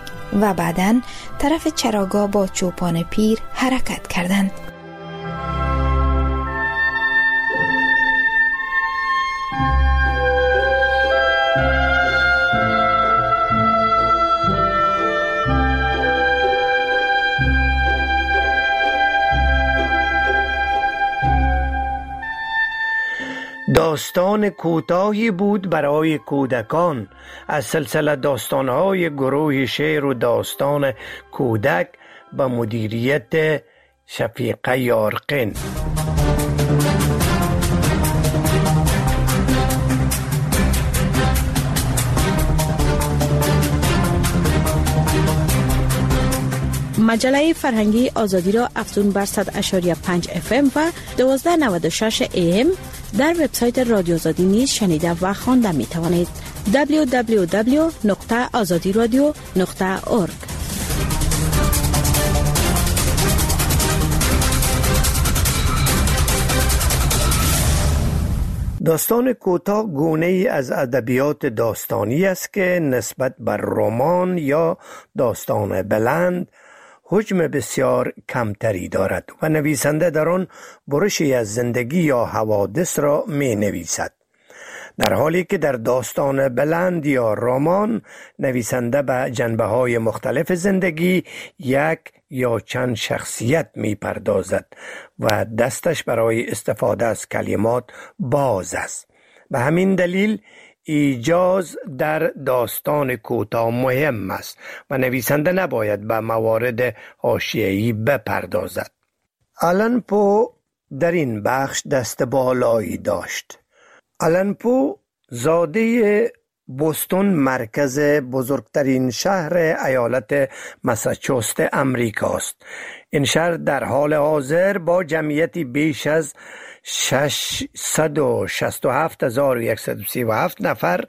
[SPEAKER 16] و بعداً طرف چراگاه با چوپان پیر حرکت کردند.
[SPEAKER 15] داستان کوتاهی بود برای کودکان از سلسله داستانهای گروه شعر و داستان کودک به مدیریت شفیقه یارقین.
[SPEAKER 21] مجله فرهنگی آزادی را افزون بر 100.5 FM و 1296 AM در وبسایت رادیو آزادی نیز شنیده و خوانده می توانید. www.azadiradio.org.
[SPEAKER 15] داستان کوتاه گونه‌ای از ادبیات داستانی است که نسبت بر رمان یا داستان بلند حجم بسیار کمتری دارد و نویسنده در آن برشی از زندگی یا حوادث را می نویسد، در حالی که در داستان بلند یا رمان نویسنده به جنبه‌های مختلف زندگی یک یا چند شخصیت می پردازد و دستش برای استفاده از کلمات باز است. به همین دلیل ایجاز در داستان کوتاه مهم است و نویسنده نباید به موارد حاشیه‌ای بپردازد. آلن پو در این بخش دست بالایی داشت. آلن پو زاده بوستون مرکز بزرگترین شهر ایالت ماساچوست امریکاست. این شهر در حال حاضر با جمعیتی بیش از 667,137 نفر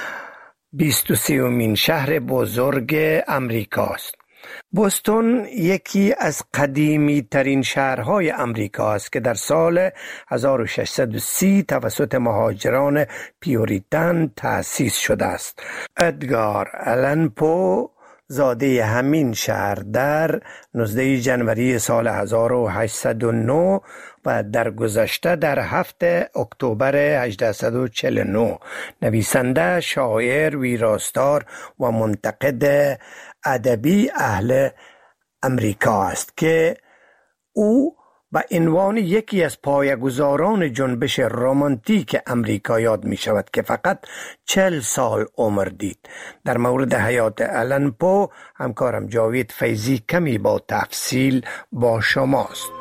[SPEAKER 15] 23مین شهر بزرگ امریکاست. بوستون یکی از قدیمی ترین شهرهای امریکا است که در سال 1630 توسط مهاجران پیوریتن تأسیس شده است. ادگار آلن پو زاده همین شهر در 19 ژانویه سال 1809 و در گذشته در 7 اکتبر 1849 نویسنده، شاعر، ویراستار و منتقد ادبی اهل امریکا است که او به عنوان یکی از پایه‌گذاران جنبش رمانتیک امریکا یاد می شود که فقط 40 سال عمر دید. در مورد حیات آلن پو همکارم جاوید فیضی کمی با تفصیل با شماست.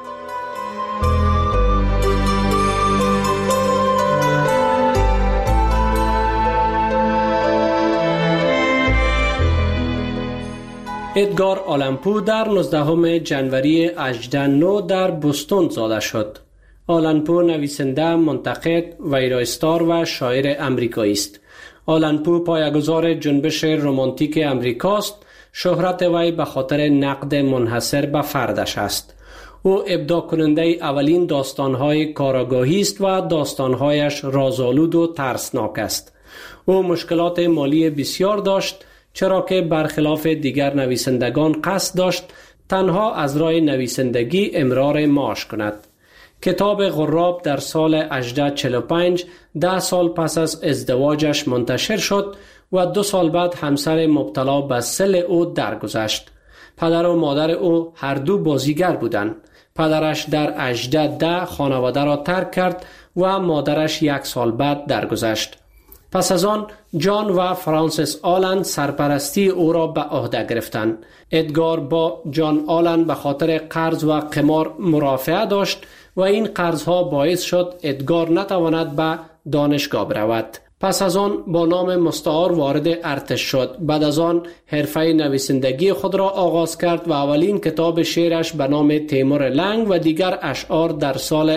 [SPEAKER 17] ادگار آلن پو در 19 ژانویه 1809 در بوستون زاده شد. آلن پو نویسنده، منتقد، ویراستار و شاعر امریکایی است. آلن پو پایه‌گذار جنبش رمانتیک امریکاست. شهرت وی به خاطر نقد منحصر به فردش است. او ابداع کننده اولین داستان‌های کاراگاهی است و داستان‌هایش رازآلود و ترسناک است. او مشکلات مالی بسیار داشت، چرا که برخلاف دیگر نویسندگان قصد داشت تنها از راه نویسندگی امرار معاش کند. کتاب غراب در سال 1845 10 سال پس از ازدواجش منتشر شد و 2 سال بعد همسر مبتلا به سل او درگذشت. پدر و مادر او هر دو بازیگر بودند. پدرش در 1810 خانواده را ترک کرد و مادرش 1 سال بعد درگذشت. پس از آن جان و فرانسیس آلن سرپرستی او را به عهده گرفتند. ادگار با جان آلن به خاطر قرض و قمار مرافعه داشت و این قرضها باعث شد ادگار نتواند به دانشگاه برود. پس از آن با نام مستعار وارد ارتش شد. بعد از آن حرفه نویسندگی خود را آغاز کرد و اولین کتاب شعرش به نام تیمور لنگ و دیگر اشعار در سال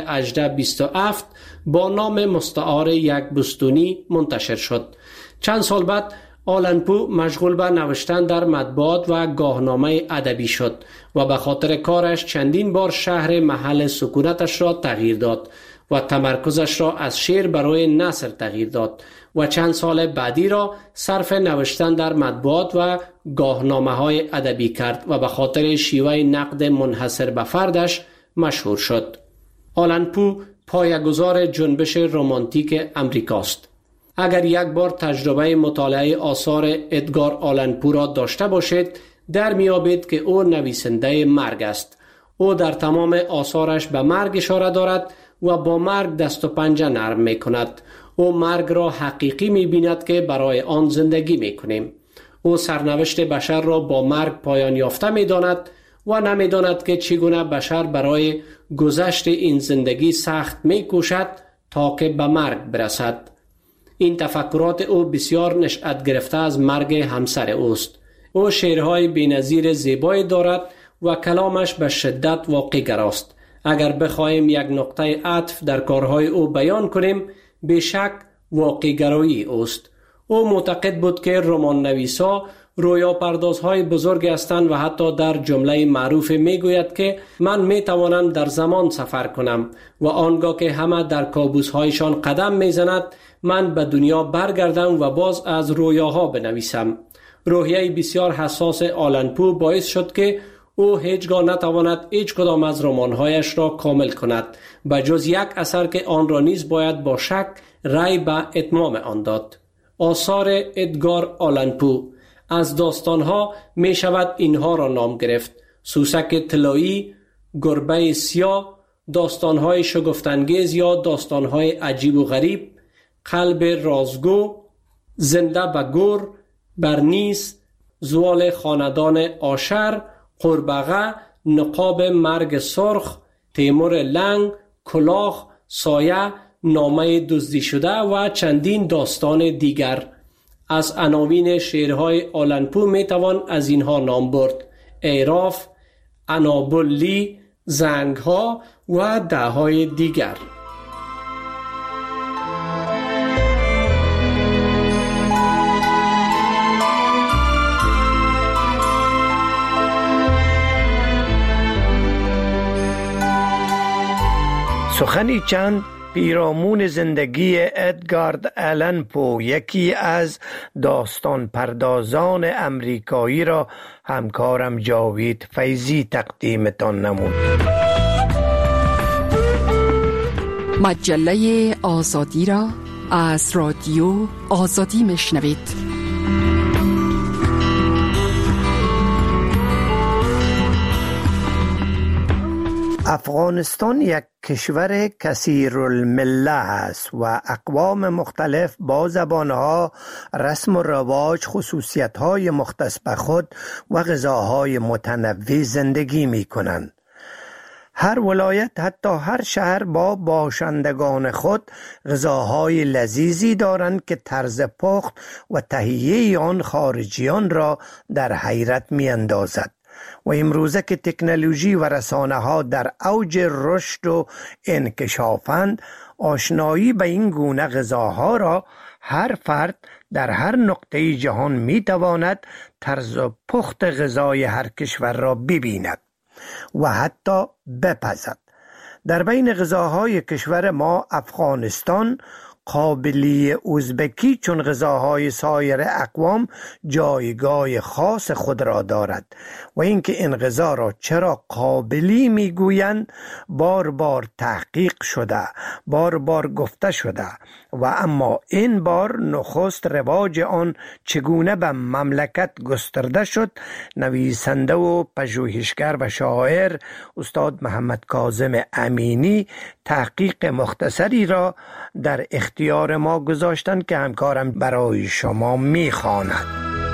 [SPEAKER 17] 1827 با نام مستعار یک بوستونی منتشر شد. چند سال بعد آلن پو مشغول به نوشتن در مطبوعات و گاهنامه ادبی شد و به خاطر کارش چندین بار شهر محل سکونتش را تغییر داد و تمرکزش را از شعر برای نثر تغییر داد و چند سال بعدی را صرف نوشتن در مطبوعات و گاهنامه‌های ادبی کرد و به خاطر شیوه نقد منحصر به فردش مشهور شد. آلن پو پایه‌گذار جنبش رمانتیک امریکاست. اگر یک بار تجربه مطالعه آثار ادگار آلن پو را داشته باشید، در میابید که او نویسنده مرگ است. او در تمام آثارش به مرگ اشاره دارد و با مرگ دست و پنجه نرم می کند. او مرگ را حقیقی می بیند که برای آن زندگی می کنیم. او سرنوشت بشر را با مرگ پایان یافته می داند و نمی داند که چگونه بشر برای گذشت این زندگی سخت می کوشد تا که به مرگ برسد. این تفکرات او بسیار نشأت گرفته از مرگ همسر اوست. او شعرهای بی‌نظیر زیبایی دارد و کلامش به شدت واقع‌گراست. اگر بخواهیم یک نقطه عطف در کارهای او بیان کنیم، بیشک واقع‌گرایی اوست. او معتقد بود که رمان نویسا رویا پردازهای بزرگ هستند و حتی در جمله معروف میگوید که من میتوانم در زمان سفر کنم و آنگاه که همه در کابوسهایشان قدم میزند من به دنیا برگردم و باز از رویاها بنویسم. روحیه بسیار حساس آلن پو باعث شد که او هیچگاه نتواند هیچ کدام از رمانهایش را کامل کند به جز یک اثر که آن را نیز باید با شک رأی به اتمام آن داد. آثار ادگار آلن پو. از داستانها می شود اینها را نام گرفت: سوسک طلایی، گربه سیاه، داستانهای شگفت‌انگیز یا داستانهای عجیب و غریب، قلب رازگو، زنده به گور، برنیس، زوال خاندان آشر، قربغه، نقاب مرگ سرخ، تیمور لنگ، کلاه، سایه، نامه دزدی شده و چندین داستان دیگر. از عناوین شعرهای آلنپو می توان از اینها نام برد: ایراف، انابلی، زنگها و دههای دیگر.
[SPEAKER 15] سخنی چند پیرامون زندگی ادگارد آلن پو، یکی از داستان پردازان امریکایی، را همکارم جاوید فیضی تقدیمتان نمود.
[SPEAKER 14] مجله آزادی را از رادیو آزادی میشنوید.
[SPEAKER 15] افغانستان یک کشور کثیرالمله است و اقوام مختلف با زبانها، رسم و رواج، خصوصیت‌های مختص به خود و غذاهای متنوع زندگی می‌کنند. هر ولایت، حتی هر شهر، با باشندگان خود غذاهای لذیذی دارند که طرز پخت و تهیه آن خارجیان را در حیرت می‌اندازد. و امروزه که تکنولوژی و رسانه ها در اوج رشد و انکشافند، آشنایی به این گونه غذاها را هر فرد در هر نقطه جهان می تواند طرز پخت غذای هر کشور را ببیند و حتی بپزد. در بین غذاهای کشور ما افغانستان قابلی ازبکی چون غذاهای سایر اقوام جایگاه خاص خود را دارد و اینکه این غذا را چرا قابلی میگویند بار بار تحقیق شده، بار بار گفته شده و اما این بار نخست رواج آن چگونه به مملکت گسترده شد، نویسنده و پژوهشگر و شاعر استاد محمد کاظم امینی تحقیق مختصری را در اختیار ما گذاشتند که همکارم برای شما میخواند.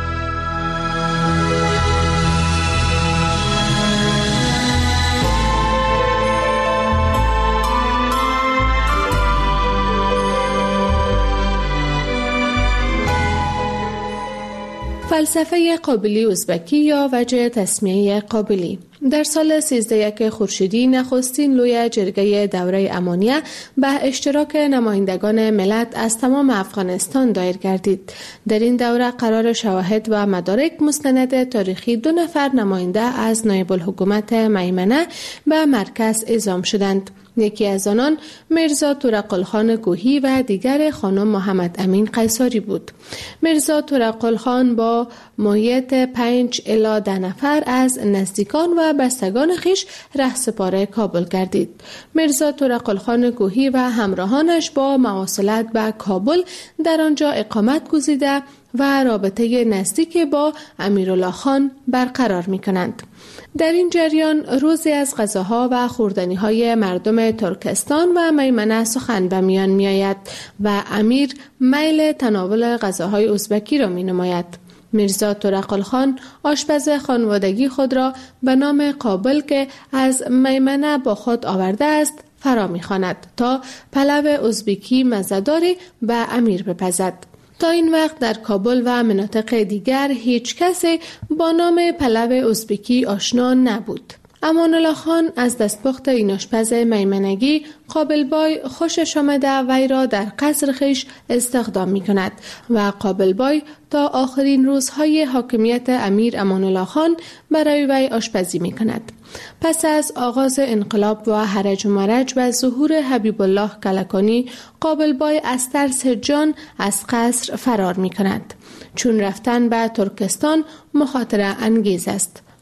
[SPEAKER 18] فلسفه قابلی ازبکی یا وجه تسمیه قابلی. در سال 1301 خورشیدی نخستین لوی جرگه دوره امانیه به اشتراک نمایندگان ملت از تمام افغانستان دایر گردید. در این دوره قرار شواهد و مدارک مستند تاریخی 2 نفر نماینده از نایب الحکومت میمنه به مرکز اعزام شدند. یکی از آنان میرزا تورقل خان کوهی و دیگر خانم محمد امین قیصاری بود. میرزا تورقل خان با معیت 5 الی 10 نفر از نزدیکان و بستگان خیش رهسپار کابل گردید. میرزا تورقل خان کوهی و همراهانش با مواصلت به کابل در آنجا اقامت گزیده و رابطه نزدیک با امیرالله خان برقرار می کنند. در این جریان روزی از غذاها و خوردنی‌های مردم ترکستان و میمنه سخن به میان می آید و امیر میل تناول غذاهای ازبکی را می نماید. میرزا تورقل خان آشپز خانوادگی خود را به نام قابل که از میمنه با خود آورده است فرا می خواند تا پلو ازبکی مزه‌داری به امیر بپزد. تا این وقت در کابل و مناطق دیگر هیچ کسی با نام پلو ازبکی آشنا نبود. امان‌الله خان از دستپخت این آشپز میمنگی قابل بای خوشش آمده وی را در قصر خویش استخدام می کند و قابل بای تا آخرین روزهای حاکمیت امیر امان‌الله خان برای وی آشپزی می کند. پس از آغاز انقلاب و هرج و مرج و ظهور حبیب الله کلکانی، قابل بای از ترس جان از قصر فرار می کند. چون رفتن به ترکستان مخاطره انگیز است.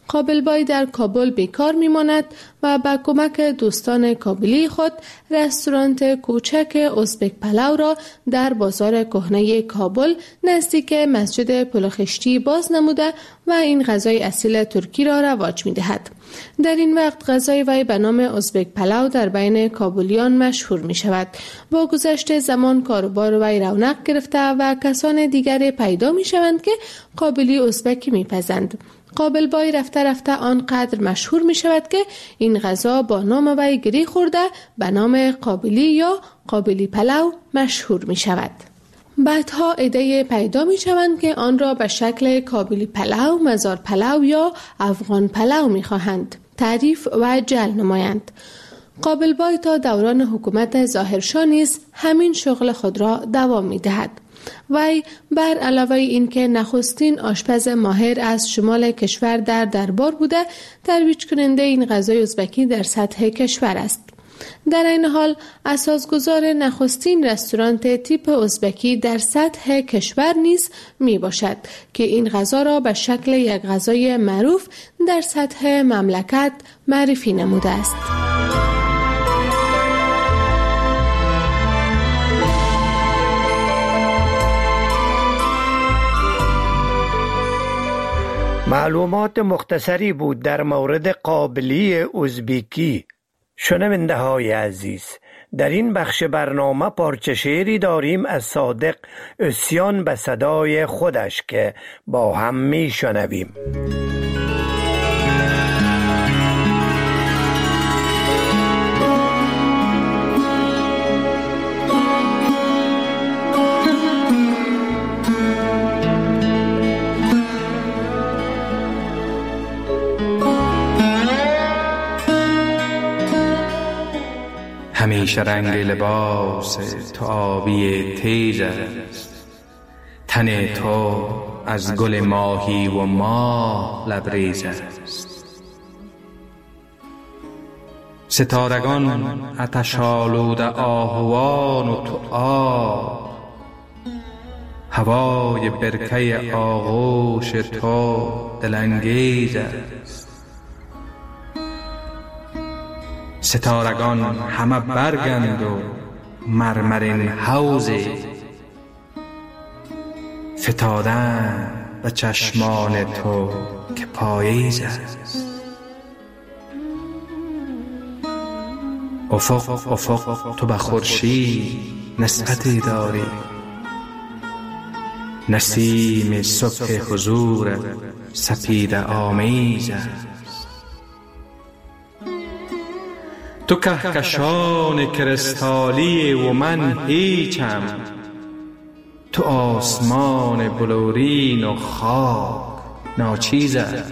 [SPEAKER 18] قابلبای در کابل بیکار میماند و با کمک دوستان کابلی خود رستوران کوچک ازبک پلو را در بازار کهنه کابل نزدیک مسجد پلخشتی باز نموده و این غذای اصیل ترکی را رواج می‌دهد. در این وقت غذای وی به نام ازبک پلو در بین کابلیان مشهور می شود. با گذشت زمان کاروبار وی رونق گرفته و کسان دیگر پیدا می شوند که قابلی ازبکی می پزند. قابلبای رفته رفته آنقدر مشهور می شود که این غذا با نام وی گری خورده به نام قابلی یا قابلی پلو مشهور می شود. بعدها ایده پیدا می شوند که آن را به شکل کابلی پلو، مزار پلو یا افغان پلو می خواهند تعریف و جل نمایند. قابلبای تا دوران حکومت ظاهرشاه نیز همین شغل خود را دوام می دهد. وی بر علاوه این که نخستین آشپز ماهر از شمال کشور در دربار بوده، ترویج کننده این غذای ازبکی در سطح کشور است. در این حال اساسگزار نخستین رستوران تیپ ازبکی در سطح کشور نیز می باشد که این غذا را به شکل یک غذای معروف در سطح مملکت معرفی نموده است.
[SPEAKER 15] معلومات مختصری بود در مورد قابلی ازبکی. شنونده های عزیز، در این بخش برنامه پارچه شعری داریم از صادق عصیان به صدای خودش که با هم می شنویم.
[SPEAKER 19] همیشه رنگ لباس تو آبی تیز است، تن تو از گل ماهی و ماه لبریز است. ستارگان آتش آلوده آهوان و تو آب، هوای برکه آغوش تو دلانگیز است. ستارگان همه برگند و مرمرین حوضی، فتادن به چشمان تو که پاییز است. افق تو به خورشید نسبتی داری، نسیم صبح حضور سپیده آمیز است. تو کهکشان کرستالی و من هیچم، تو آسمان بلورین و خاک ناچیز است.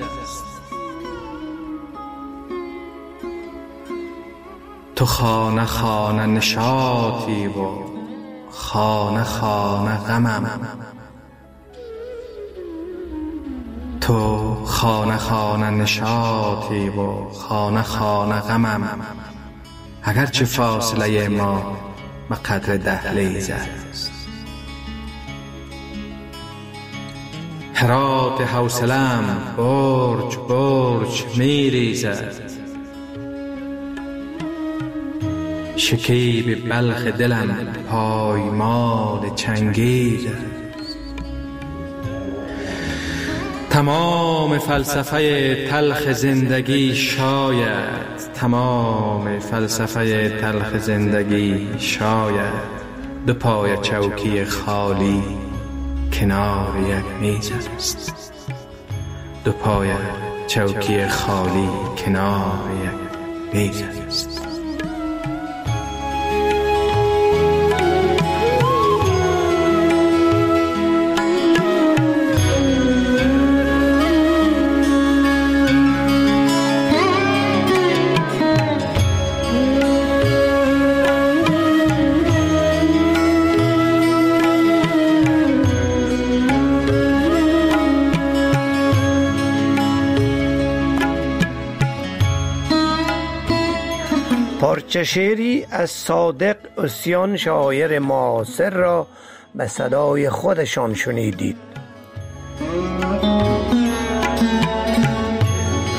[SPEAKER 19] تو خانه خانه نشاطی و خانه خانه غمم، تو خانه خانه نشاطی و خانه خانه غمم، اگرچه فاصله ما به قدر دهلیز است. هرات حوصله‌ام برج برج می ریزد، شکیب بلخ دلم پایمال چنگیز است. تمام فلسفه تلخ زندگی شاید، تمام فلسفه تلخ زندگی شاید دو پای چوکی خالی کنار یک میز است. دو پای چوکی خالی کنار یک میز است.
[SPEAKER 15] پارچه شعری از صادق عصیان شاعر معاصر را به صدای خودشان شنیدید.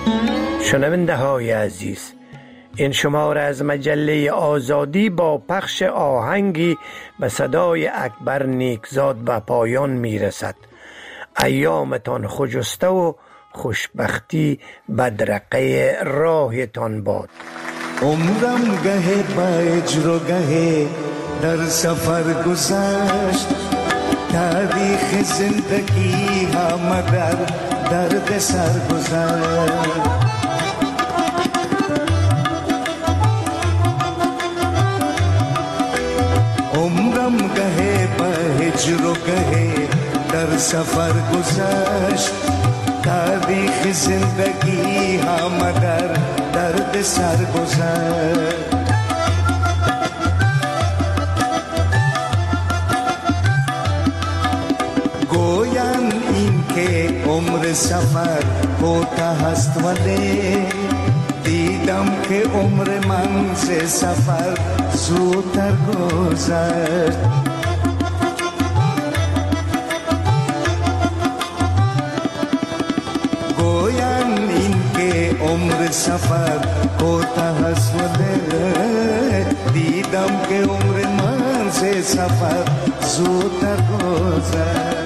[SPEAKER 15] شنونده های عزیز، این شماره از مجله آزادی با پخش آهنگی به صدای اکبر نیکزاد به پایان می رسد. ایامتان خجسته و خوشبختی بدرقه راهتان باد.
[SPEAKER 2] عمرم گه با اجر و گه در سفر گذشت، تاریخ زندگی هم در درد سر گذشت. عمرم گه با هجر و گه در سفر گذشت، تاریخ زندگی هم در درد سر گذشت. گویند این که عمر سفر کوتاه است، ولی دیدم که عمر من ز سفر زودتر گذشت. گویند این که عمر سفر کوتاه است، ولی دیدم که عمر من ز سفر زودتر گذشت.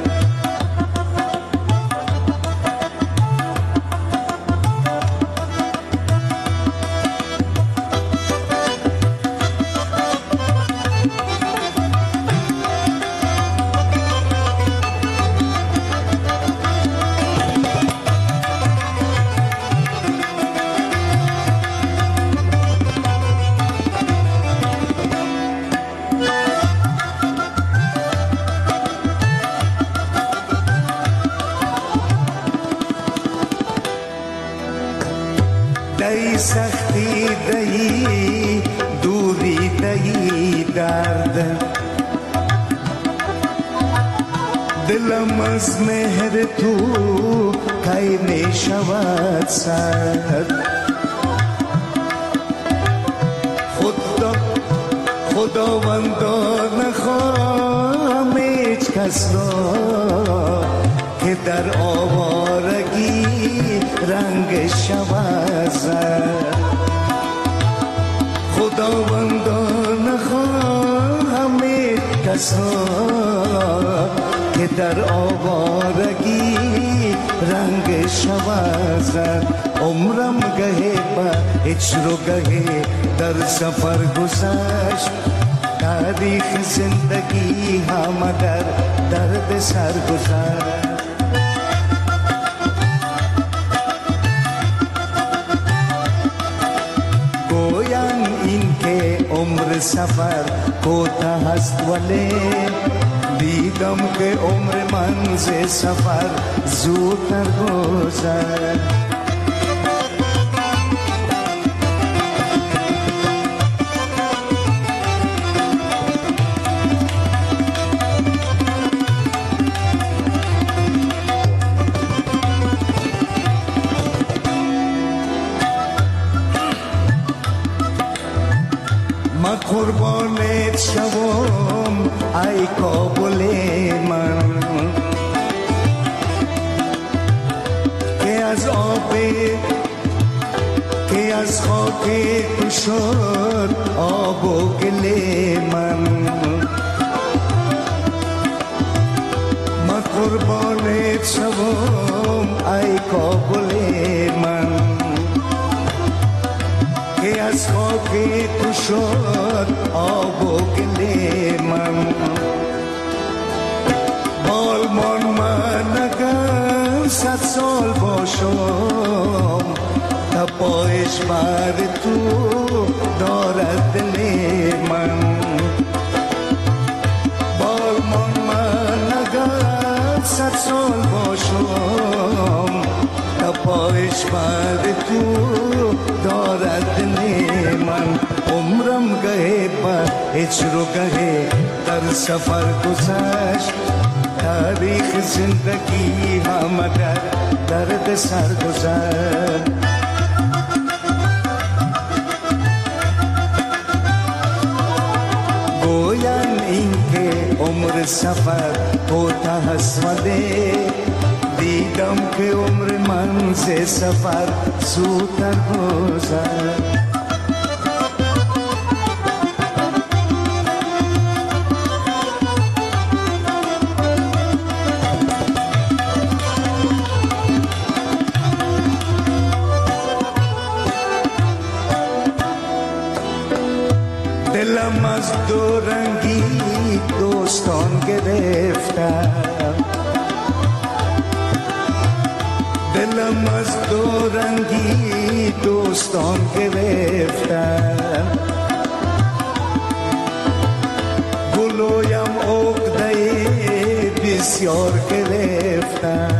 [SPEAKER 2] دهی سختی دهی دوری دهی درد، دلم از مهر تو کی می شود سرد. خداوندا نخواهم هیچ کس را که در آوارگی رنگ شود زد. خداوندا نخواهم هیچ کس را که در آوارگی رنگ شود زد. عمرم گهه با هجر و گهه در سفر گذشت، تاریخ زندگی هم در درد سر گذشت. گویند این که عمر سفر کوتاه است، ولی دیدم که عمر من ز سفر زودتر گذشت. قربانت شوم ای کابل من، که از آب که از خاک تو شد آب و گل من. من قربانت شوم ای کابل من، که از خاک تو شد آب و گل من. بالمان من اگر 100 سال باشم، تا پایش بر تو دارد دل من. بالمان من اگر 100 سال باشم، تا پایش بر تو دارد دل من. عمرم گه با هجر و گه در سفر گذشت، تاریخ زندگی هم در درد سر گذشت. گویند این که عمر سفر کوتاه است، ولی دیدم که عمر من ز سفر زودتر گذشت. دلم از دو رنگی دوستان گرفتم، دلم از دو رنگی دوستان گرفتم، گلویم عقده بسیار گرفتم.